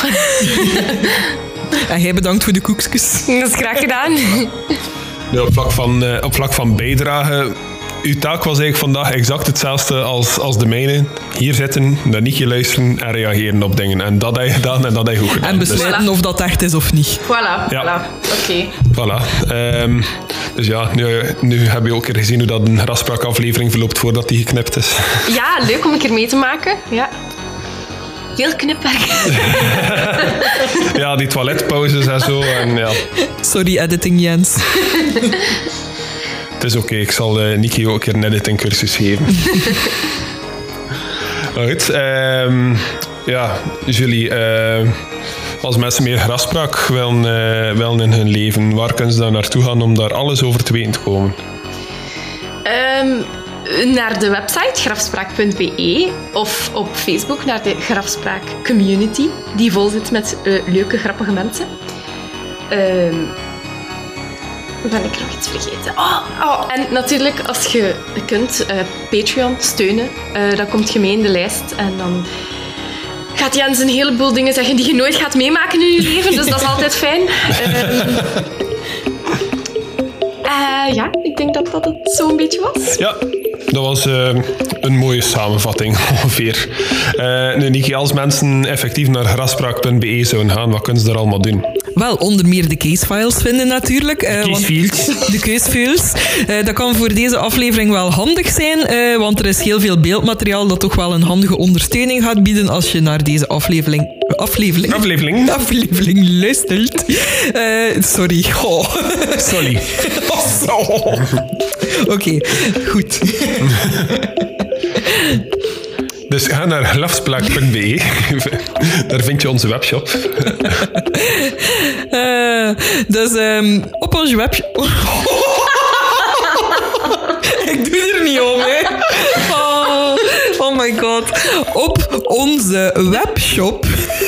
En jij bedankt voor de koekjes. Dat is graag gedaan. Nu, op vlak van bijdragen, uw taak was eigenlijk vandaag exact hetzelfde als de mijne. Hier zitten, naar Nicky luisteren en reageren op dingen. En dat heb je gedaan en dat heb je goed gedaan. En besluiten of dat echt is of niet. Voilà. Oké. Voilà. Dus ja, nu heb je ook een keer gezien hoe dat een grafspraakaflevering verloopt voordat die geknipt is. Ja, leuk om een keer mee te maken. Ja. Veel knipwerk. Ja, die toiletpauzes en zo. En, ja. Sorry, editing Jens. Het is oké, ik zal Nicky ook een keer een editing cursus geven. Goed. Julie, als mensen meer grafspraak willen in hun leven, waar kunnen ze dan naartoe gaan om daar alles over te weten te komen? Naar de website grafspraak.be of op Facebook naar de Grafspraak Community, die vol zit met leuke, grappige mensen. Ben ik nog iets vergeten? En natuurlijk, als je kunt, Patreon steunen. Dan komt je mee in de lijst en dan gaat Jens een heleboel dingen zeggen die je nooit gaat meemaken in je leven. Dus dat is altijd fijn. Ik denk dat het zo'n beetje was. Ja, dat was een mooie samenvatting ongeveer. Nu, Nicky, als mensen effectief naar grafspraak.be zouden gaan, wat kunnen ze daar allemaal doen? Wel, onder meer de casefiles vinden natuurlijk. De casefiles. Dat kan voor deze aflevering wel handig zijn, want er is heel veel beeldmateriaal dat toch wel een handige ondersteuning gaat bieden als je naar deze aflevering luistert. Sorry. Oh. Sorry. Oké, goed. Dus ga naar grafspraak.be. Daar vind je onze webshop. Op onze webshop... Ik doe er niet om, hè. Oh my god. Op onze webshop...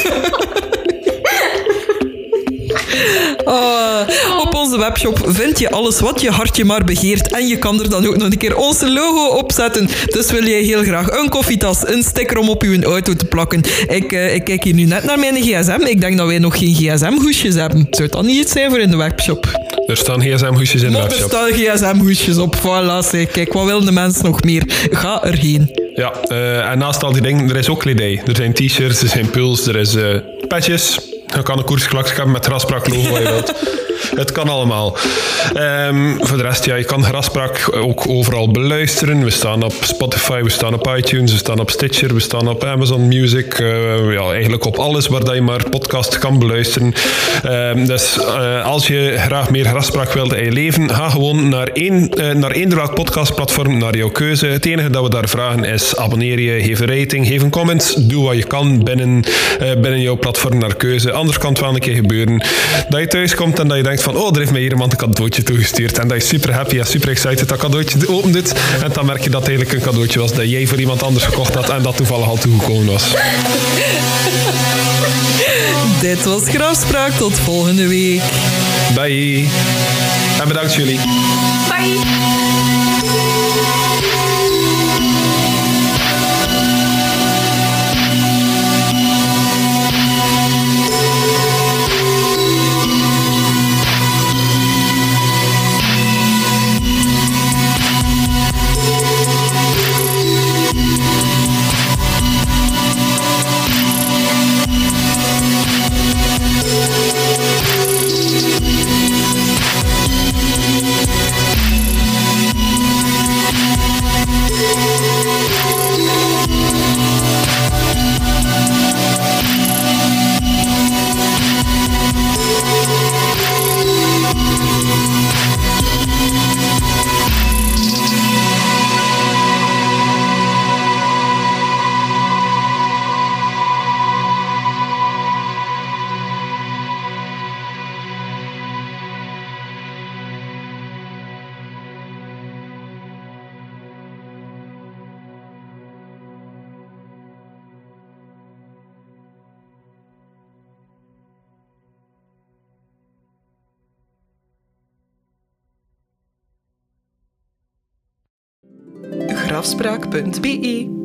Op onze webshop vind je alles wat je hartje maar begeert. En je kan er dan ook nog een keer onze logo op zetten. Dus wil jij heel graag een koffietas, een sticker om op je auto te plakken. Ik kijk hier nu net naar mijn gsm. Ik denk dat wij nog geen gsm-hoesjes hebben. Zou dat niet iets zijn voor in de webshop? Er staan gsm-hoesjes in de webshop. Er staan gsm-hoesjes op. Voilà, zeg. Kijk, wat willen de mensen nog meer? Ga erheen. Ja, en naast al die dingen, er is ook kledij. Er zijn t-shirts, er zijn pulls, er is patches. Je kan een koersklaks hebben met Grafspraak logo wat je wilt. Het kan allemaal. Voor de rest, je kan Grafspraak ook overal beluisteren. We staan op Spotify, we staan op iTunes, we staan op Stitcher, we staan op Amazon Music. Eigenlijk op alles waar dat je maar podcast kan beluisteren. Dus als je graag meer Grafspraak wilt in je leven, ga gewoon naar eender welk podcastplatform, naar jouw keuze. Het enige dat we daar vragen is abonneer je, geef een rating, geef een comment. Doe wat je kan binnen jouw platform naar keuze. Anders kan het wel een keer gebeuren dat je thuis komt en dat je denkt van, oh, er heeft mij hier iemand een cadeautje toegestuurd. En dat je super happy en super excited dat cadeautje open doet. En dan merk je dat het eigenlijk een cadeautje was dat jij voor iemand anders gekocht had en dat toevallig al toegekomen was. Dit was Grafspraak. Tot volgende week. Bye. En bedankt jullie. Bye. Grafspraak.be